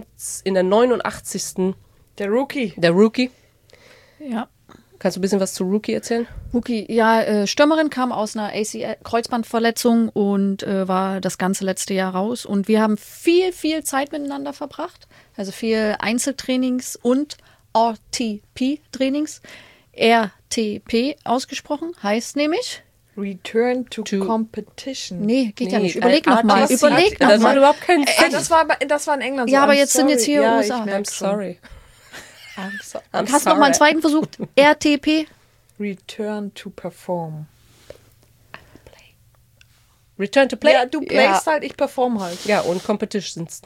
S2: 89.
S3: Der Rookie.
S4: Ja.
S2: Kannst du ein bisschen was zu Rookie erzählen?
S4: Rookie, Stürmerin kam aus einer ACL-Kreuzbandverletzung und war das ganze letzte Jahr raus. Und wir haben viel, viel Zeit miteinander verbracht. Also viel Einzeltrainings und RTP-Trainings. RTP ausgesprochen, heißt nämlich...
S3: Return to Competition.
S4: Nee, geht ja nicht. Überleg nochmal.
S2: Das macht überhaupt keinen Sinn.
S3: Das war in England so.
S4: Ja, aber
S3: I'm
S4: jetzt sind jetzt hier
S3: sorry.
S4: USA.
S2: I'm sorry.
S4: Hast du noch mal einen zweiten versucht? RTP?
S3: Return to perform.
S2: Return to play?
S3: Ja, du playst halt, ich perform halt.
S2: Ja, und Competitions.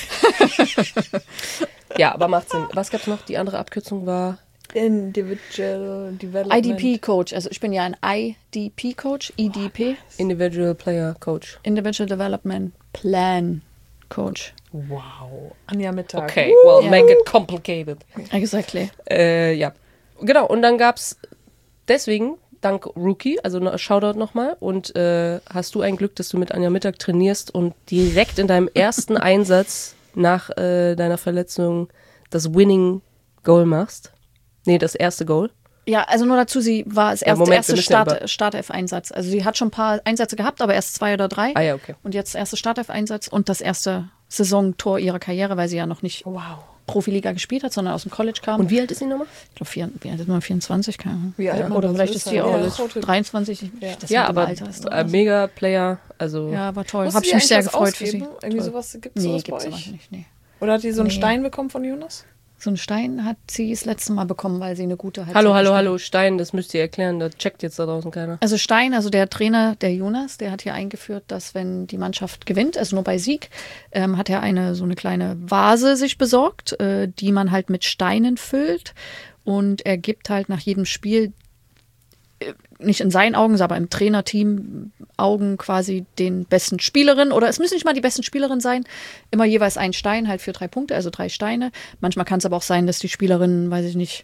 S2: Ja, aber macht Sinn. Was gab's noch? Die andere Abkürzung war...
S3: Individual Development.
S4: IDP-Coach. Also ich bin ja ein IDP-Coach. IDP.
S2: Individual Player Coach.
S4: Individual Development Plan Coach.
S3: Wow. Anja Mittag.
S2: Okay, well, make it complicated.
S4: Exactly.
S2: Ja, genau. Und dann gab's deswegen, dank Rookie, also Shoutout nochmal, und hast du ein Glück, dass du mit Anja Mittag trainierst und direkt in deinem ersten Einsatz nach deiner Verletzung das Winning Goal machst. Nee, das erste Goal.
S4: Ja, also nur dazu, sie war das erste Startelf-Einsatz. Also sie hat schon ein paar Einsätze gehabt, aber erst 2 oder 3.
S2: Ah ja, okay.
S4: Und jetzt erste Startelf-Einsatz und das erste Saisontor ihrer Karriere, weil sie ja noch nicht Profiliga gespielt hat, sondern aus dem College kam.
S2: Und wie alt ist sie nochmal?
S4: Ich glaube, wie alt ist man? 24?
S3: Wie alt man
S4: oder
S3: das
S4: vielleicht
S3: ist,
S4: ist sie auch 23. Das
S2: Ja,
S4: mit dem
S2: aber
S4: Alter ist doch
S2: mega Player, also...
S4: Ja, war toll.
S3: Musst
S4: Habe
S3: du
S4: ich
S3: dir
S4: mich sehr
S3: eigentlich was
S4: gefreut für sie.
S3: ausgeben? Irgendwie sowas, gibt's
S4: Nee,
S3: sowas
S4: gibt's
S3: bei
S4: aber
S3: euch?
S4: nicht. Nee.
S3: Oder hat die so einen Stein bekommen von Jonas?
S4: So einen Stein hat sie das letzte Mal bekommen, weil sie eine gute Halbzeit
S2: Hallo, Stein, das müsst ihr erklären, das checkt jetzt da draußen keiner.
S4: Also Stein, also der Trainer, der Jonas, der hat hier eingeführt, dass wenn die Mannschaft gewinnt, also nur bei Sieg, hat er so eine kleine Vase sich besorgt, die man halt mit Steinen füllt und er gibt halt nach jedem Spiel, nicht in seinen Augen, aber im Trainerteam Augen quasi den besten Spielerinnen, oder es müssen nicht mal die besten Spielerinnen sein, immer jeweils einen Stein halt für 3 Punkte, also 3 Steine. Manchmal kann es aber auch sein, dass die Spielerin, weiß ich nicht,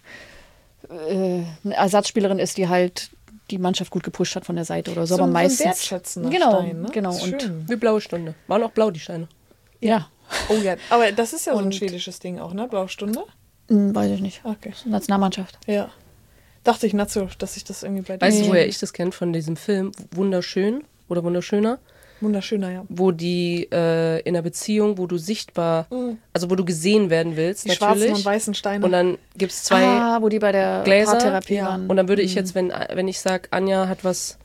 S4: eine Ersatzspielerin ist, die halt die Mannschaft gut gepusht hat von der Seite oder so, aber meistens.
S3: So ein wertschätzender
S4: genau,
S3: Stein, ne?
S4: genau.
S3: Und
S2: Wie blaue Stunde. Waren auch blau die Steine.
S4: ja.
S3: Oh ja, aber das ist ja so ein schwedisches Ding auch, ne? Blaue Stunde?
S4: Weiß ich nicht.
S3: Okay.
S4: Nationalmannschaft.
S3: Ja. Dachte ich Nazo, dass ich das irgendwie bei dir...
S2: Weißt du, woher ich das kenne? Von diesem Film Wunderschön oder Wunderschöner?
S3: Wunderschöner, ja.
S2: Wo die in einer Beziehung, wo du sichtbar, also wo du gesehen werden willst,
S3: Die
S2: natürlich.
S3: schwarzen und weißen Steine.
S2: Und dann gibt es 2
S4: wo die bei der
S2: Gläser.
S4: Paartherapie
S3: Ja.
S4: waren.
S2: Und dann würde ich jetzt, wenn ich sage, Anja hat was,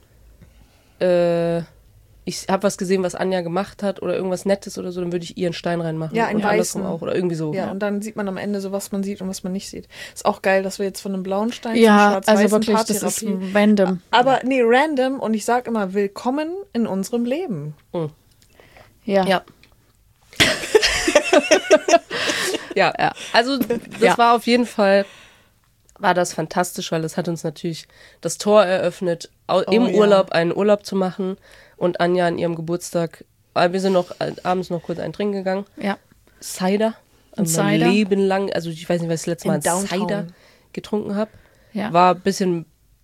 S2: ich habe was gesehen, was Anja gemacht hat oder irgendwas Nettes oder so, dann würde ich ihr einen Stein reinmachen.
S3: Ja, einen
S2: und andersrum
S3: weißen.
S2: auch oder irgendwie so.
S3: Ja, und dann sieht man am Ende so, was man sieht und was man nicht sieht. Ist auch geil, dass wir jetzt von einem blauen Stein
S4: Ja,
S3: zum schwarz-weißen
S4: also wirklich, das ist
S3: Paartherapie...
S4: random.
S3: Aber nee, random, und ich sag immer, willkommen in unserem Leben.
S4: Ja.
S2: Ja. Ja, also das war auf jeden Fall, war das fantastisch, weil das hat uns natürlich das Tor eröffnet, im Urlaub einen Urlaub zu machen und Anja an ihrem Geburtstag, wir sind noch abends noch kurz einen trinken gegangen.
S4: Ja.
S2: Cider. Also mein
S4: Cider.
S2: Leben lang, also ich weiß nicht, was ich das letzte Mal
S3: In Downtown.
S2: Cider getrunken habe.
S4: Ja.
S2: War ein bisschen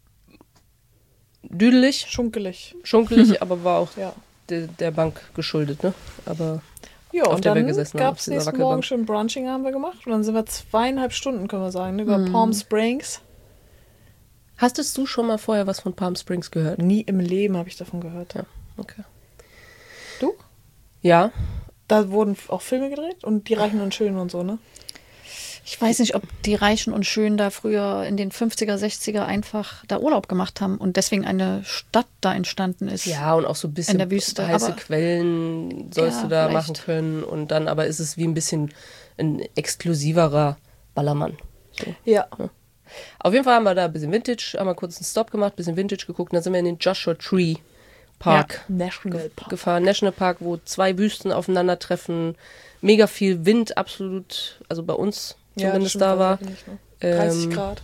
S2: düdelig,
S3: Schunkelig.
S2: schunkelig, aber war auch
S3: Ja.
S2: der Bank geschuldet, ne? Aber
S3: Ja,
S2: auf
S3: und
S2: der wir
S3: dann
S2: gesessen haben,
S3: gab
S2: auf
S3: es
S2: dieser
S3: nächsten
S2: Wackelbank.
S3: Morgen schön Brunching haben wir gemacht. Und dann sind wir 2,5 Stunden, können wir sagen, über Palm Springs.
S2: Hattest du schon mal vorher was von Palm Springs gehört?
S3: Nie im Leben habe ich davon gehört.
S2: Ja, okay.
S3: Du?
S2: Ja,
S3: Da wurden auch Filme gedreht und die Reichen und Schönen und so, ne?
S4: Ich weiß nicht, ob die Reichen und Schönen da früher in den 50er, 60er einfach da Urlaub gemacht haben und deswegen eine Stadt da entstanden ist.
S2: ja, und auch so ein bisschen
S4: In der Wüste,
S2: heiße
S4: aber-
S2: Quellen sollst
S4: Ja,
S2: du da
S4: vielleicht.
S2: machen können und dann aber ist es wie ein bisschen ein exklusiverer Ballermann. So.
S3: Ja.
S2: Auf jeden Fall haben wir da ein bisschen Vintage, haben wir kurz einen Stop gemacht, ein bisschen Vintage geguckt und dann sind wir in den Joshua Tree Park
S3: National Park.
S2: gefahren. National Park, wo 2 Wüsten aufeinandertreffen, mega viel Wind, absolut, also bei uns
S3: Ja,
S2: zumindest
S3: das
S2: da war.
S3: stimmt, 30 Grad.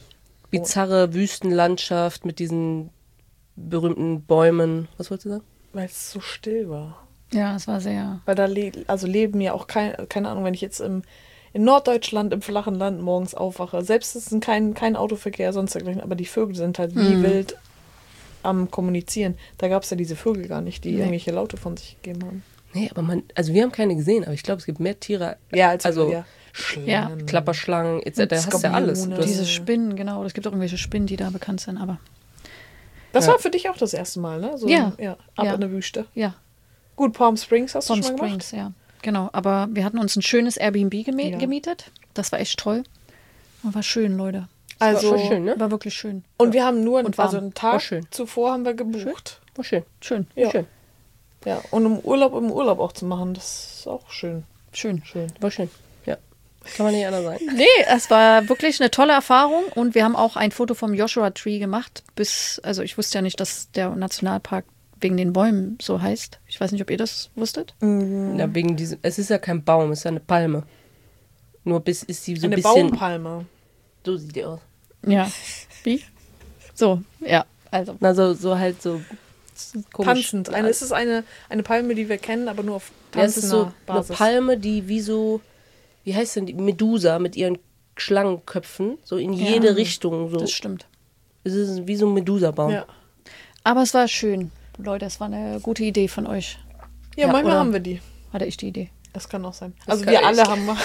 S2: bizarre Wüstenlandschaft mit diesen berühmten Bäumen. Was wolltest du sagen?
S3: Weil es so still war.
S4: Ja, es war sehr...
S3: Weil da leben ja auch keine Ahnung, wenn ich jetzt in Norddeutschland, im flachen Land morgens aufwache, selbst es ist kein Autoverkehr, sonst dergleichen, aber die Vögel sind halt wie wild am Kommunizieren. Da gab es ja diese Vögel gar nicht, die irgendwelche Laute von sich gegeben haben.
S2: Nee, aber wir haben keine gesehen, aber ich glaube, es gibt mehr Tiere.
S3: Ja,
S2: Schlangen, Klapperschlangen, etc. Da hast du ja alles. Du hast
S4: Diese Spinnen, genau. Es gibt auch irgendwelche Spinnen, die da bekannt sind, aber...
S3: Das war für dich auch das erste Mal, ne? So
S4: Ja.
S3: Ab in der Wüste.
S4: Ja.
S3: Gut, Palm Springs hast du
S4: Palm
S3: schon mal
S4: Springs,
S3: gemacht?
S4: ja. Genau, aber wir hatten uns ein schönes Airbnb gemietet. Das war echt toll. Und war schön, Leute.
S3: Also,
S2: war schön, ne?
S4: War wirklich schön.
S3: Und wir haben nur
S4: Und warm.
S3: einen Tag
S2: schön.
S3: zuvor haben wir gebucht.
S2: War schön.
S4: Schön.
S3: Ja.
S2: Schön.
S3: Ja, und im Urlaub auch zu machen, das ist auch schön.
S4: Schön.
S2: War schön. Ja. Kann man nicht anders sagen.
S4: Nee, es war wirklich eine tolle Erfahrung und wir haben auch ein Foto vom Joshua Tree gemacht. Also ich wusste ja nicht, dass der Nationalpark wegen den Bäumen so heißt. Ich weiß nicht, ob ihr das wusstet.
S2: Ja, wegen diesem, es ist ja kein Baum, es ist ja eine Palme. Nur ist sie so ein
S3: Eine
S2: bisschen.
S3: Baumpalme.
S2: So sieht die aus.
S4: Ja. Wie? So, ja. Also.
S2: Also so halt so komisch.
S3: Tanzend. Es ist eine Palme, die wir kennen, aber nur auf
S2: Ja, es ist so
S3: tanzender
S2: eine
S3: Basis.
S2: Palme, die wie heißt denn die? Medusa mit ihren Schlangenköpfen, so in jede Richtung. So.
S4: Das stimmt.
S2: Es ist wie so ein Medusa-Baum.
S3: Ja,
S4: Aber es war schön. Leute, es war eine gute Idee von euch.
S3: ja,
S2: Ja,
S3: manchmal
S2: oder?
S3: haben wir die.
S4: Hatte ich die Idee.
S3: Das kann auch sein. Also
S2: kann
S3: wir
S2: ich.
S3: alle haben mal.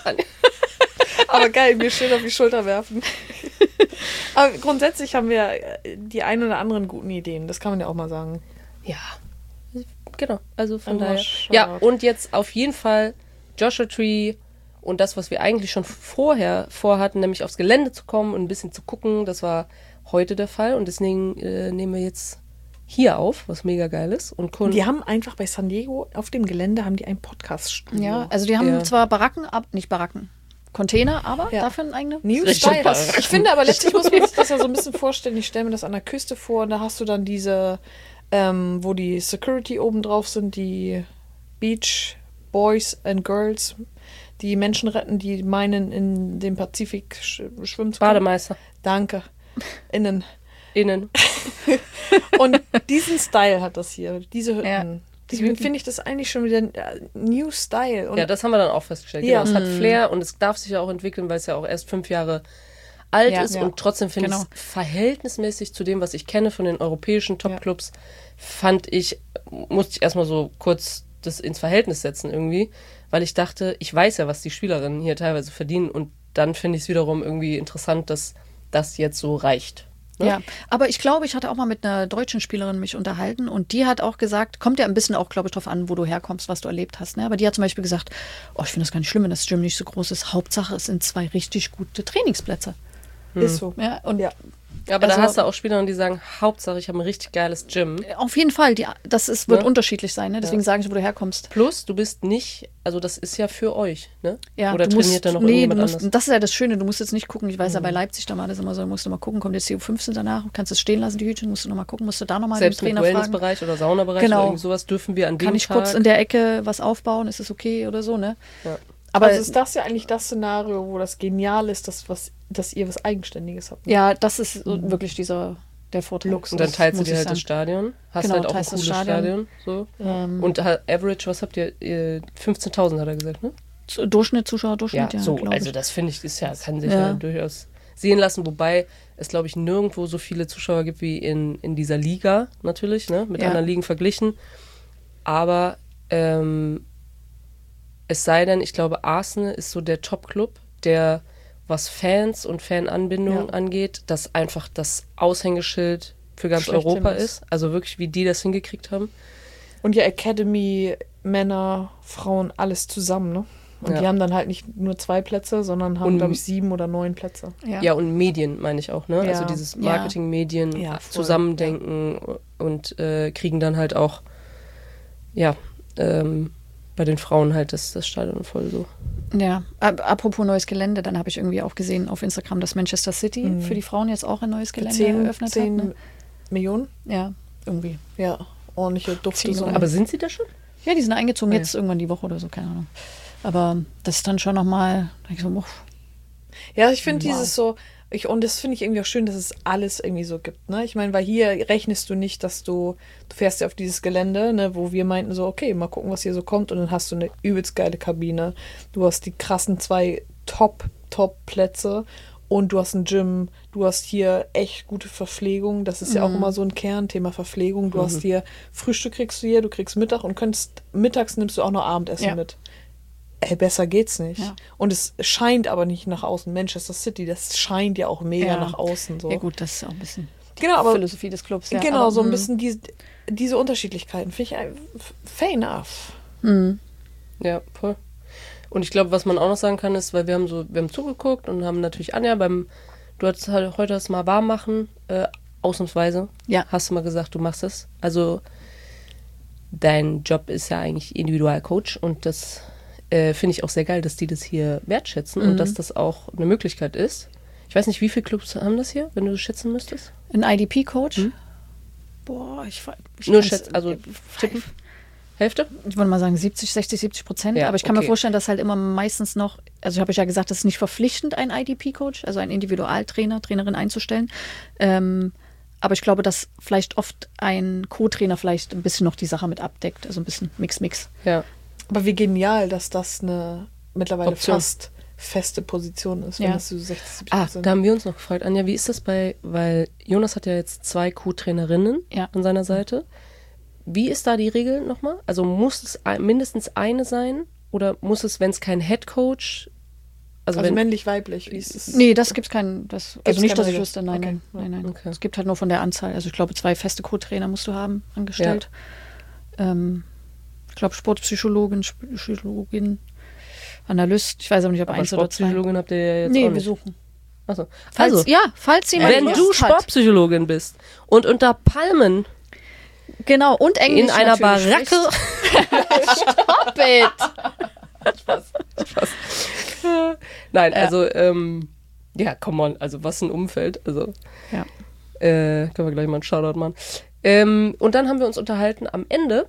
S3: Aber geil, mir schön auf die Schulter werfen. Aber grundsätzlich haben wir die ein oder anderen guten Ideen. Das kann man ja auch mal sagen.
S2: Ja, genau. Also von
S3: Also
S2: daher.
S3: schade.
S2: Ja, und jetzt auf jeden Fall Joshua Tree und das, was wir eigentlich schon vorher vorhatten, nämlich aufs Gelände zu kommen und ein bisschen zu gucken, das war heute der Fall. Und deswegen nehmen wir jetzt hier auf, was mega geil ist. Und
S3: Die haben einfach bei San Diego auf dem Gelände haben die ein Podcast-Studio.
S4: Ja, also die haben
S2: Ja.
S4: zwar Baracken, nicht Baracken, Container, aber
S3: Ja.
S4: dafür ein eigener.
S3: New
S2: Richtung
S3: Style.
S2: Park.
S3: Ich finde aber letztlich muss man sich das ja so ein bisschen vorstellen. Ich stelle mir das an der Küste vor und da hast du dann diese, wo die Security oben drauf sind, die Beach Boys and Girls, die Menschen retten, die meinen, in dem Pazifik schwimmen zu können.
S2: Bademeister.
S3: Danke. Innen. Und diesen Style hat das hier, diese Hütten.
S4: Ja.
S3: Deswegen finde ich das eigentlich schon wieder New Style. Und
S2: Ja, das haben wir dann auch festgestellt.
S3: Ja.
S2: Genau, es hat Flair und es darf sich ja auch entwickeln, weil es ja auch erst 5 Jahre alt
S4: Ja.
S2: ist.
S3: Ja.
S2: Und trotzdem finde
S4: Genau.
S2: ich es verhältnismäßig zu dem, was ich kenne von den europäischen Topclubs, musste ich erstmal so kurz das ins Verhältnis setzen irgendwie, weil ich dachte, ich weiß ja, was die Spielerinnen hier teilweise verdienen und dann finde ich es wiederum irgendwie interessant, dass das jetzt so reicht. Ne?
S4: Ja, aber ich glaube, ich hatte auch mal mit einer deutschen Spielerin mich unterhalten und die hat auch gesagt, kommt ja ein bisschen auch, glaube ich, drauf an, wo du herkommst, was du erlebt hast. Ne? Aber die hat zum Beispiel gesagt, oh, ich finde das gar nicht schlimm, wenn das Gym nicht so groß ist. Hauptsache, es sind 2 richtig gute Trainingsplätze.
S3: ist so.
S4: Ja, und
S3: Ja.
S2: Aber da
S4: Also-
S2: hast du auch Spielerinnen, die sagen, Hauptsache, ich habe ein richtig geiles Gym.
S4: auf jeden Fall, wird
S2: Ne?
S4: unterschiedlich sein. Ne? Deswegen sage ich, wo du herkommst.
S2: Plus, du bist nicht, also das ist ja für euch, ne?
S4: Ja,
S2: Oder
S4: du
S2: trainiert
S4: musst,
S2: da noch
S4: nee, du
S2: irgendjemand
S4: musst,
S2: anders?
S4: das ist ja das Schöne, du musst jetzt nicht gucken, ich weiß ja bei Leipzig, da war das immer so, musst du mal gucken, kommt jetzt die U15 danach, kannst du es stehen lassen, die Hütchen, musst du noch mal gucken, musst du da nochmal den
S2: Selbst mit
S4: Trainer fragen.
S2: Wellnessbereich oder Saunabereich
S4: Genau.
S2: oder irgend sowas dürfen wir an dem
S4: Kann ich
S2: Tag.
S4: kurz in der Ecke was aufbauen, ist es okay oder so, ne?
S2: Ja.
S4: Aber
S3: Also ist das ja eigentlich das Szenario, wo das genial ist, dass ihr was Eigenständiges habt.
S4: ja, das ist so wirklich der Vorteil.
S3: Luxus.
S2: Und dann teilst du
S4: muss
S2: dir
S4: ich
S2: halt das
S4: sagen.
S2: Stadion. Hast
S4: Genau,
S2: halt auch ein
S4: teilst das
S2: cooles Stadion. So. Und Average, was habt ihr? 15.000 hat er gesagt, ne?
S4: Zuschauerdurchschnitt, ja,
S2: so.
S4: glaub
S2: Also
S4: ich.
S2: das finde ich, kann sich ja durchaus sehen lassen. Wobei es, glaube ich, nirgendwo so viele Zuschauer gibt wie in dieser Liga natürlich, ne? Mit
S4: Ja.
S2: anderen Ligen verglichen. Aber es sei denn, ich glaube, Arsenal ist so der Top-Club, der, was Fans und Fananbindung angeht, das einfach das Aushängeschild für ganz
S3: Schlechthin
S2: Europa
S3: ist.
S2: ist. Also wirklich, wie die das hingekriegt haben.
S3: Und ja, Academy, Männer, Frauen, alles zusammen, ne? Und
S2: Ja.
S3: die haben dann halt nicht nur 2 Plätze, sondern haben,
S2: Und-
S3: glaube ich, 7 oder 9 Plätze.
S2: Ja, und Medien meine ich auch, ne?
S3: Ja.
S2: Also dieses
S4: Ja.
S2: Marketing, Medien,
S3: Ja, voll.
S2: Zusammendenken und kriegen dann halt auch, ja, bei den Frauen halt das Stadion voll so.
S4: Ja, apropos neues Gelände, dann habe ich irgendwie auch gesehen auf Instagram, dass Manchester City für die Frauen jetzt auch ein neues Gelände eröffnet
S3: 10
S4: hat. Ne?
S3: Millionen?
S4: Ja, irgendwie.
S3: Ja, ordentliche Dufte.
S4: 10
S3: So.
S4: oder-
S2: Aber sind sie da schon?
S4: Ja, die sind eingezogen,
S2: Ah, ja.
S4: jetzt irgendwann die Woche oder so, keine Ahnung. Aber das ist dann schon nochmal, da denk ich so, uff,
S3: Ja, ich finde dieses so, Und das finde ich irgendwie auch schön, dass es alles irgendwie so gibt, ne? Ich meine, weil hier rechnest du nicht, dass du fährst ja auf dieses Gelände, ne, wo wir meinten so, okay, mal gucken, was hier so kommt, und dann hast du eine übelst geile Kabine. Du hast die krassen 2 Top-Plätze und du hast ein Gym, du hast hier echt gute Verpflegung. Das ist ja auch immer so ein Kernthema, Verpflegung. Du hast hier, Frühstück kriegst du hier, du kriegst Mittag und mittags nimmst du auch noch Abendessen mit. Ey, besser geht's nicht. Ja. Und es scheint aber nicht nach außen. Manchester City, das scheint ja auch mega nach außen. So.
S4: Ja gut, das ist auch ein bisschen
S3: aber,
S4: Philosophie des Clubs. Ja.
S3: Genau, aber, so ein bisschen diese Unterschiedlichkeiten. Finde ich fair enough.
S2: Ja, voll. Und ich glaube, was man auch noch sagen kann, ist, weil wir haben zugeguckt und haben natürlich Anja du hattest halt heute das mal warm machen, ausnahmsweise. Ja. Hast du mal gesagt, du machst es. Also dein Job ist ja eigentlich Individualcoach, und das finde ich auch sehr geil, dass die das hier wertschätzen und dass das auch eine Möglichkeit ist. Ich weiß nicht, wie viele Clubs haben das hier, wenn du das schätzen müsstest?
S4: Ein IDP-Coach?
S3: Boah, ich
S2: nur schätzen, also tippen. Hälfte?
S4: Ich würde mal sagen 60-70%.
S2: Ja,
S4: aber ich kann mir vorstellen, dass halt immer meistens noch, also ich habe ja gesagt, das ist nicht verpflichtend, ein IDP-Coach, also ein Individualtrainer, Trainerin einzustellen. Aber ich glaube, dass vielleicht oft ein Co-Trainer vielleicht ein bisschen noch die Sache mit abdeckt. Also ein bisschen Mix.
S2: Ja.
S3: Aber wie genial, dass das eine mittlerweile fast feste Position ist, wenn das so 60-70%.
S2: Da haben wir uns noch gefragt, Anja, wie ist das weil Jonas hat ja jetzt 2 Co-Trainerinnen an seiner Seite. Wie ist da die Regel nochmal? Also muss es mindestens eine sein? Oder muss es, wenn es kein Headcoach...
S3: Also männlich-weiblich, wie ist es?
S4: Nee, das gibt es keinen... Also nicht, dass ich wüsste, nein.
S2: Okay.
S4: Es gibt halt nur von der Anzahl. Also ich glaube, 2 feste Co-Trainer musst du haben, angestellt. Ja. Ich glaube, Sportpsychologin, Analyst. Ich weiß aber nicht, ob 1 oder 2.
S2: Sportpsychologin habt ihr ja jetzt auch nicht.
S4: Nee, wir suchen.
S2: Achso.
S4: Falls jemand
S2: wenn du Sportpsychologin bist und unter Palmen
S4: und Englisch
S2: in einer Baracke
S4: Stop it!
S2: Spaß. Nein, also come on, also was ein Umfeld, also können wir gleich mal einen Shoutout machen. Und dann haben wir uns unterhalten am Ende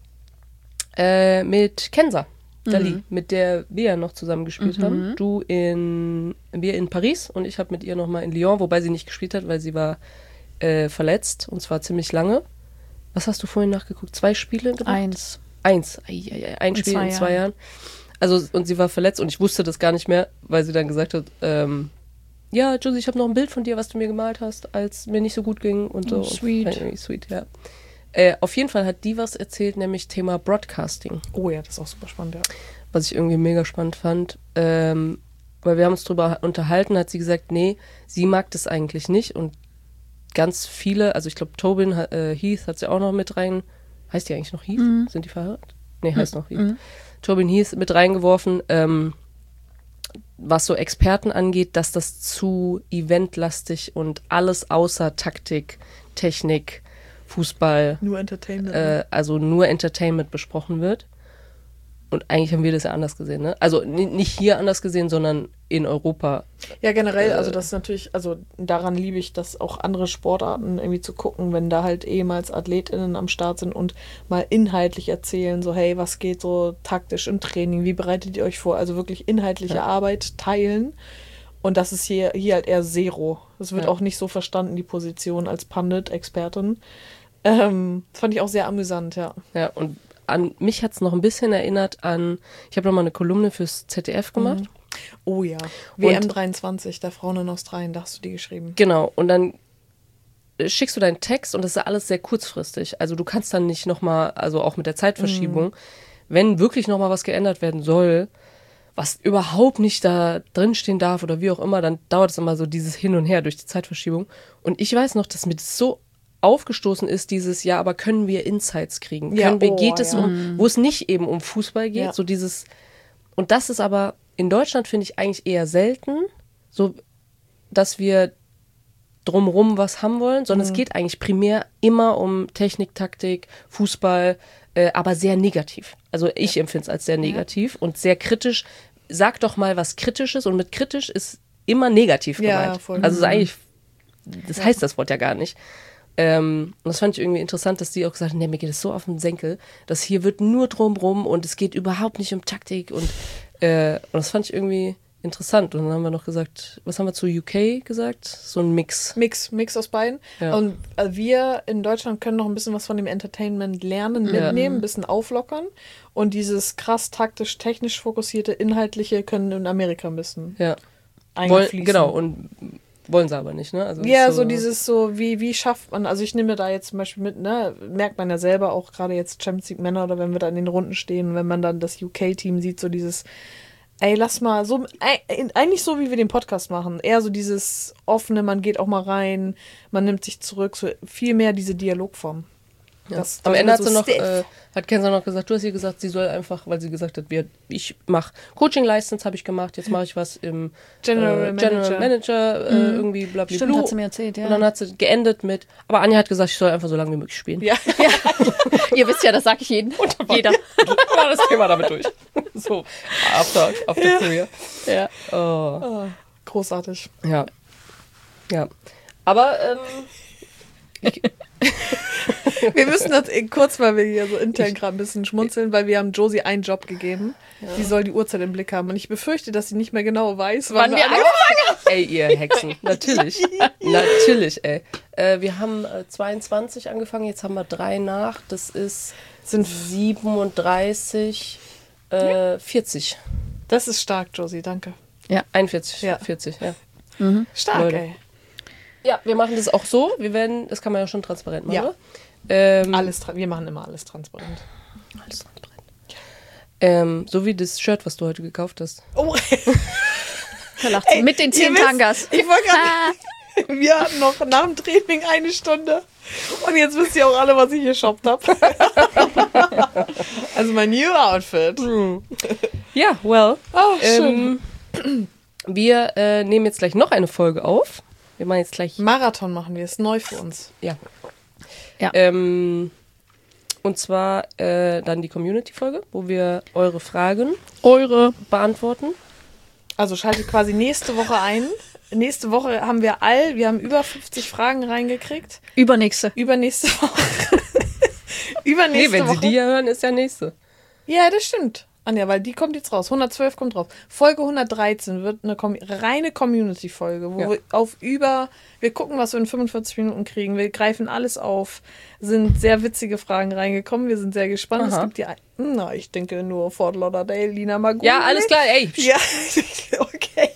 S2: mit Kenza Dali, mit der wir ja noch zusammen gespielt haben. Wir in Paris und ich habe mit ihr nochmal in Lyon, wobei sie nicht gespielt hat, weil sie war verletzt, und zwar ziemlich lange. Was hast du vorhin nachgeguckt? 2 Spiele gemacht?
S4: 1.
S2: Ein Spiel in 2 Jahren. Also, und sie war verletzt und ich wusste das gar nicht mehr, weil sie dann gesagt hat, ja, Josie, ich habe noch ein Bild von dir, was du mir gemalt hast, als mir nicht so gut ging und so.
S4: Sweet.
S2: Sweet, ja. Auf jeden Fall hat die was erzählt, nämlich Thema Broadcasting.
S3: Oh ja, das ist auch super spannend, ja.
S2: Was ich irgendwie mega spannend fand. Weil wir haben uns drüber unterhalten, hat sie gesagt, nee, sie mag das eigentlich nicht. Und ganz viele, also ich glaube, Tobin Heath hat sie auch noch mit rein. Heißt die eigentlich noch Heath? Sind die verheiratet? Nee, heißt noch Heath. Tobin Heath mit reingeworfen, was so Experten angeht, dass das zu eventlastig und alles außer Taktik, Technik, Fußball,
S3: nur Entertainment,
S2: also nur Entertainment besprochen wird. Und eigentlich haben wir das ja anders gesehen, ne? Also nicht hier anders gesehen, sondern in Europa.
S3: Ja, generell, also das ist natürlich, also daran liebe ich das auch andere Sportarten irgendwie zu gucken, wenn da halt ehemals AthletInnen am Start sind und mal inhaltlich erzählen, so hey, was geht so taktisch im Training, wie bereitet ihr euch vor? Also wirklich inhaltliche Arbeit teilen. Und das ist hier halt eher Zero. Es wird auch nicht so verstanden, die Position als Pandit, Expertin. Fand ich auch sehr amüsant, ja.
S2: Ja, und an mich hat es noch ein bisschen erinnert an, ich habe noch mal eine Kolumne fürs ZDF gemacht.
S3: Oh ja, WM23, der Frauen in Australien, da hast du die geschrieben.
S2: Genau, und dann schickst du deinen Text und das ist ja alles sehr kurzfristig. Also du kannst dann nicht nochmal, also auch mit der Zeitverschiebung, wenn wirklich nochmal was geändert werden soll, was überhaupt nicht da drinstehen darf oder wie auch immer, dann dauert es immer so dieses Hin und Her durch die Zeitverschiebung. Und ich weiß noch, dass mir das so aufgestoßen ist, dieses, ja, aber können wir Insights kriegen? Geht es wo es nicht eben um Fußball geht, so dieses, und das ist aber in Deutschland, finde ich, eigentlich eher selten, so, dass wir drumrum was haben wollen, sondern es geht eigentlich primär immer um Technik, Taktik, Fußball, aber sehr negativ. Also ich empfinde es als sehr negativ und sehr kritisch. Sag doch mal was Kritisches, und mit kritisch ist immer negativ gemeint.
S3: Ja, voll.
S2: Also eigentlich, das heißt das Wort ja gar nicht. Und das fand ich irgendwie interessant, dass die auch gesagt haben, nee, mir geht es so auf den Senkel, dass hier wird nur drumrum und es geht überhaupt nicht um Taktik und das fand ich irgendwie interessant. Und dann haben wir noch gesagt, was haben wir zu UK gesagt? So ein Mix.
S3: Mix aus beiden.
S2: Ja.
S3: Und wir in Deutschland können noch ein bisschen was von dem Entertainment lernen, mitnehmen, ein bisschen auflockern. Und dieses krass taktisch-technisch fokussierte, inhaltliche können in Amerika ein bisschen einfließen.
S2: Genau, und wollen sie aber nicht, ne? Also
S3: ja, so dieses wie schafft man, also ich nehme da jetzt zum Beispiel mit, ne, merkt man ja selber auch gerade jetzt Champions League Männer oder wenn wir da in den Runden stehen und wenn man dann das UK-Team sieht, so dieses lass mal, so eigentlich so, wie wir den Podcast machen. Eher so dieses offene, man geht auch mal rein, man nimmt sich zurück, so viel mehr diese Dialogform.
S2: Ja. Am Ende hat Kenza noch gesagt, du hast ihr gesagt, sie soll einfach, weil sie gesagt hat, ich mache Coaching-License, habe ich gemacht, jetzt mache ich was im General Manager irgendwie blablabla.
S4: Stimmt, hat sie mir erzählt, ja.
S2: Und dann hat sie geendet mit, aber Anja hat gesagt, ich soll einfach so lange wie möglich spielen.
S3: Ja.
S4: Ihr wisst ja, das sage ich jedem. Jeder.
S2: War das Thema damit durch. So, after career.
S4: Ja.
S3: Oh, großartig.
S2: Ja. Aber,
S3: wir müssen das kurz, weil wir hier so intern gerade ein bisschen schmunzeln, weil wir haben Josie einen Job gegeben. Ja. Sie soll die Uhrzeit im Blick haben. Und ich befürchte, dass sie nicht mehr genau weiß, wann wir angefangen haben.
S2: Ey, ihr Hexen. Natürlich. Natürlich, ey. Wir haben 22 angefangen, jetzt haben wir 3 nach. Das sind 37, 40.
S3: Das ist stark, Josie, danke.
S2: Ja. 41, 40, ja.
S3: Mhm. Stark, Leute. Ey.
S2: Ja, wir machen das auch so. Das kann man ja schon transparent machen.
S3: Ja. Wir machen immer alles transparent.
S2: Alles transparent. So wie das Shirt, was du heute gekauft hast.
S3: Oh.
S4: Da lacht sie. Mit den 10 Tangas.
S3: Ich wollte gerade. Wir hatten noch nach dem Training 1 Stunde. Und jetzt wisst ihr auch alle, was ich hier geshoppt habe. Also mein new Outfit.
S2: Ja, well.
S3: Oh, schön.
S2: Wir nehmen jetzt gleich noch eine Folge auf. Wir machen jetzt gleich...
S3: Marathon machen wir, ist neu für uns.
S2: Ja. Und zwar dann die Community-Folge, wo wir eure Fragen beantworten.
S3: Also schaltet quasi nächste Woche ein. Nächste Woche haben wir haben über 50 Fragen reingekriegt.
S4: Übernächste
S3: Woche.
S2: Wenn sie die ja hören, ist ja nächste.
S3: Ja, das stimmt. Anja, weil die kommt jetzt raus. 112 kommt raus. Folge 113 wird eine reine Community-Folge, wo wir gucken, was wir in 45 Minuten kriegen. Wir greifen alles auf. Sind sehr witzige Fragen reingekommen. Wir sind sehr gespannt.
S2: Aha.
S3: Es gibt ich denke nur Fort Lauderdale, Lina Magul.
S2: Ja, alles klar, ey.
S3: Ja, okay.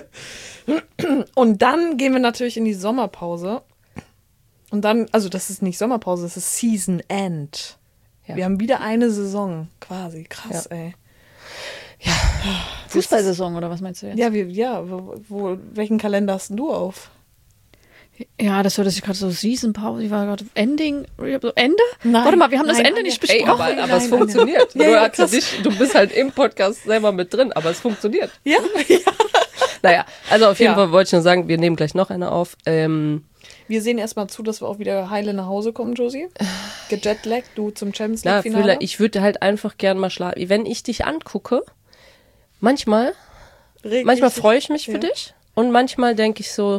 S3: Und dann gehen wir natürlich in die Sommerpause. Und dann, also das ist nicht Sommerpause, das ist Season End. Ja. Wir haben wieder eine Saison, quasi. Krass, ey.
S2: Ja.
S4: Fußballsaison, oder was meinst du jetzt?
S3: Ja, welchen Kalender hast du auf?
S4: Ja, das hört sich gerade so Season-Pause. Ich war gerade Ending. Ende?
S3: Nein,
S4: warte mal, wir haben das Ende nicht besprochen.
S2: Aber es funktioniert. Du bist halt im Podcast selber mit drin, aber es funktioniert.
S3: Ja.
S2: Naja, also auf jeden Fall wollte ich nur sagen, wir nehmen gleich noch eine auf.
S3: Wir sehen erstmal zu, dass wir auch wieder heile nach Hause kommen, Josie. Gejetlaggt, du zum Champions League-Finale.
S2: Ich würde halt einfach gern mal schlafen. Wenn ich dich angucke, manchmal freue ich mich für dich und manchmal denke ich so,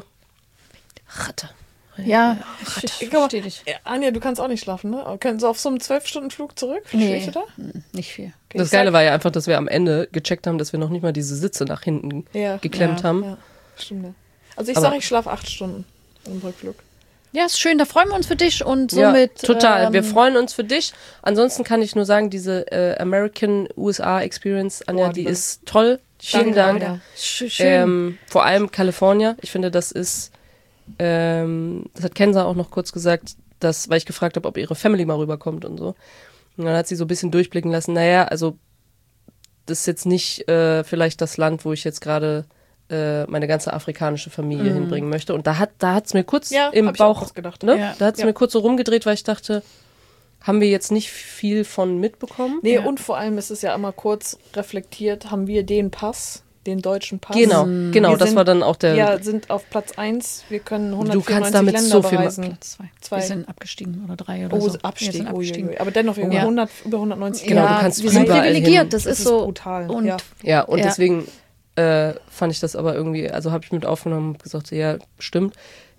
S2: Ratte.
S4: Ja, ich verstehe dich.
S3: Anja, du kannst auch nicht schlafen, ne? Können Sie auf so einem 12-Stunden-Flug zurück?
S4: Nee,
S3: du da?
S4: nicht viel.
S3: Okay,
S2: das Geile war ja einfach, dass wir am Ende gecheckt haben, dass wir noch nicht mal diese Sitze nach hinten geklemmt haben.
S3: Ja, stimmt. Also ich sage, ich schlafe 8 Stunden im Rückflug.
S4: Ja, ist schön, da freuen wir uns für dich und somit...
S2: Ja, total, wir freuen uns für dich. Ansonsten kann ich nur sagen, diese American USA Experience, Anja, die ist toll. Vielen Dank.
S4: Schön.
S2: Vor allem California. Ich finde, das ist, das hat Kenza auch noch kurz gesagt, weil ich gefragt habe, ob ihre Family mal rüberkommt und so. Und dann hat sie so ein bisschen durchblicken lassen, naja, also das ist jetzt nicht vielleicht das Land, wo ich jetzt gerade meine ganze afrikanische Familie hinbringen möchte. Und da hat's mir kurz im Bauch
S3: gedacht.
S2: Ne? Ja. Da hat's mir kurz so rumgedreht, weil ich dachte, haben wir jetzt nicht viel von mitbekommen.
S3: Nee, und vor allem ist es ja immer kurz reflektiert, haben wir den Pass, den deutschen Pass.
S2: Genau, das war dann auch der...
S3: Wir sind auf Platz 1, wir können 194
S2: du kannst damit
S3: Länder
S2: so viel
S3: bereisen.
S4: Platz 2. Wir sind abgestiegen oder 3 oder so.
S3: Abstieg.
S4: Wir sind abgestiegen.
S3: Aber dennoch über 190
S2: Genau,
S3: Länder.
S2: du kannst
S4: wir sind
S2: überall
S4: privilegiert,
S2: hin.
S4: das ist so
S3: brutal.
S4: Und
S2: Deswegen fand ich das aber irgendwie, also habe ich mit aufgenommen und gesagt, ja, stimmt.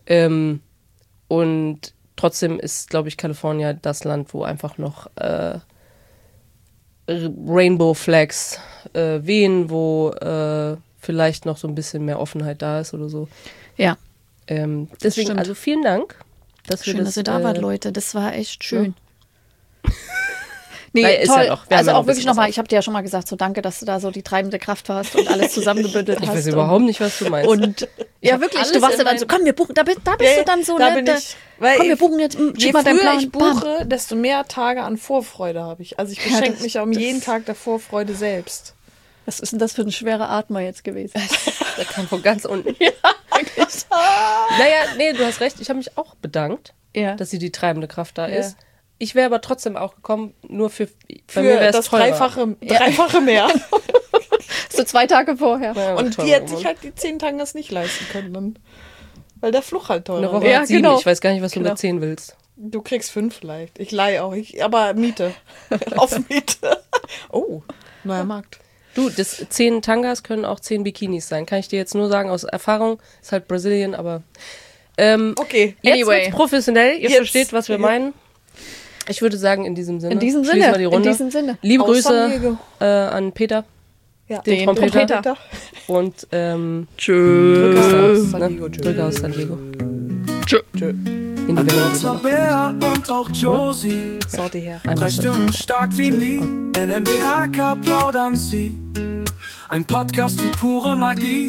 S2: Und trotzdem ist, glaube ich, Kalifornien das Land, wo einfach noch Rainbow Flags wehen, wo vielleicht noch so ein bisschen mehr Offenheit da ist oder so.
S4: Ja.
S2: Deswegen,
S4: stimmt.
S2: also vielen Dank.
S4: Schön, dass ihr da wart, Leute. Das war echt schön.
S2: Ja.
S4: Nee,
S2: Ist
S4: toll.
S2: ja noch,
S4: also auch wirklich nochmal, ich habe dir ja schon mal gesagt, so danke, dass du da so die treibende Kraft warst und alles zusammengebündelt hast.
S2: Ich weiß überhaupt nicht, was du meinst.
S4: Und ja, wirklich, du warst ja dann so, komm, wir buchen, da bist du dann so,
S3: da
S4: ne?
S3: bin ich. Weil
S4: Komm, wir buchen jetzt,
S3: je
S4: schick mal deinen
S3: früher
S4: Plan.
S3: ich buche, desto mehr Tage an Vorfreude habe ich. Also ich beschenke
S4: das-
S3: mich um jeden Tag der Vorfreude selbst.
S4: Was ist denn das für ein schwerer Atmer jetzt gewesen?
S2: Der kam von ganz unten. Ja, wirklich. Naja, nee, du hast recht. Ich habe mich auch bedankt,
S4: Ja.
S2: dass sie die treibende Kraft da
S3: Ja.
S2: ist. Ich wäre aber trotzdem auch gekommen, nur bei
S3: Für
S2: mir wäre es
S3: das
S2: teurer.
S3: Dreifache mehr.
S4: So 2 Tage vorher.
S2: Ja,
S3: Und
S2: teurer
S3: die hat
S2: geworden.
S3: sich halt die 10 Tage das nicht leisten können. Dann, weil der Fluch halt teurer
S2: Eine Woche
S3: war.
S4: Ja,
S2: hat 7.
S4: genau.
S2: Ich weiß gar nicht, was du
S3: Genau.
S2: mit 10 willst.
S3: Du kriegst 5 vielleicht. Ich leihe auch. Aber Miete. Auf Miete. Oh, neuer Markt.
S2: Du, 10 Tangas können auch 10 Bikinis sein. Kann ich dir jetzt nur sagen, aus Erfahrung. Ist halt Brazilian, aber
S3: Okay.
S2: jetzt
S4: Anyway.
S2: wird's professionell. Ihr
S3: Jetzt.
S2: versteht, was wir meinen. Ich würde sagen, in diesem Sinne.
S4: In diesem
S2: schließen
S4: Sinne.
S2: wir die
S4: In
S2: Runde.
S4: diesem Sinne.
S2: Liebe
S3: Aus San
S2: Grüße
S3: Diego.
S2: an Peter
S3: Ja.
S2: den Trompeter. und
S3: Drücker aus
S2: Tschüss.
S3: San Diego.
S2: Drücker aus San Diego.
S3: Tschö.
S2: In die Welt.
S1: Tabea und auch Josie.
S3: Sorte her.
S1: Drei Stimmen stark wie nie. NMBHK plaudern sie. Ein Podcast wie pure Magie.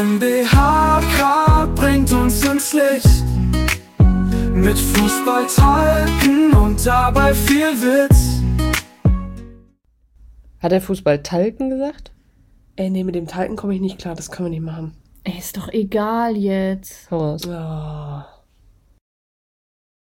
S1: NBHK bringt uns ins Licht. Mit Fußballtalken und dabei viel Witz.
S2: Hat der Fußball Talken gesagt? Ey, nee, mit dem Talken komme ich nicht klar. Das können wir nicht machen.
S4: Ey, ist doch egal jetzt.
S2: Hau raus.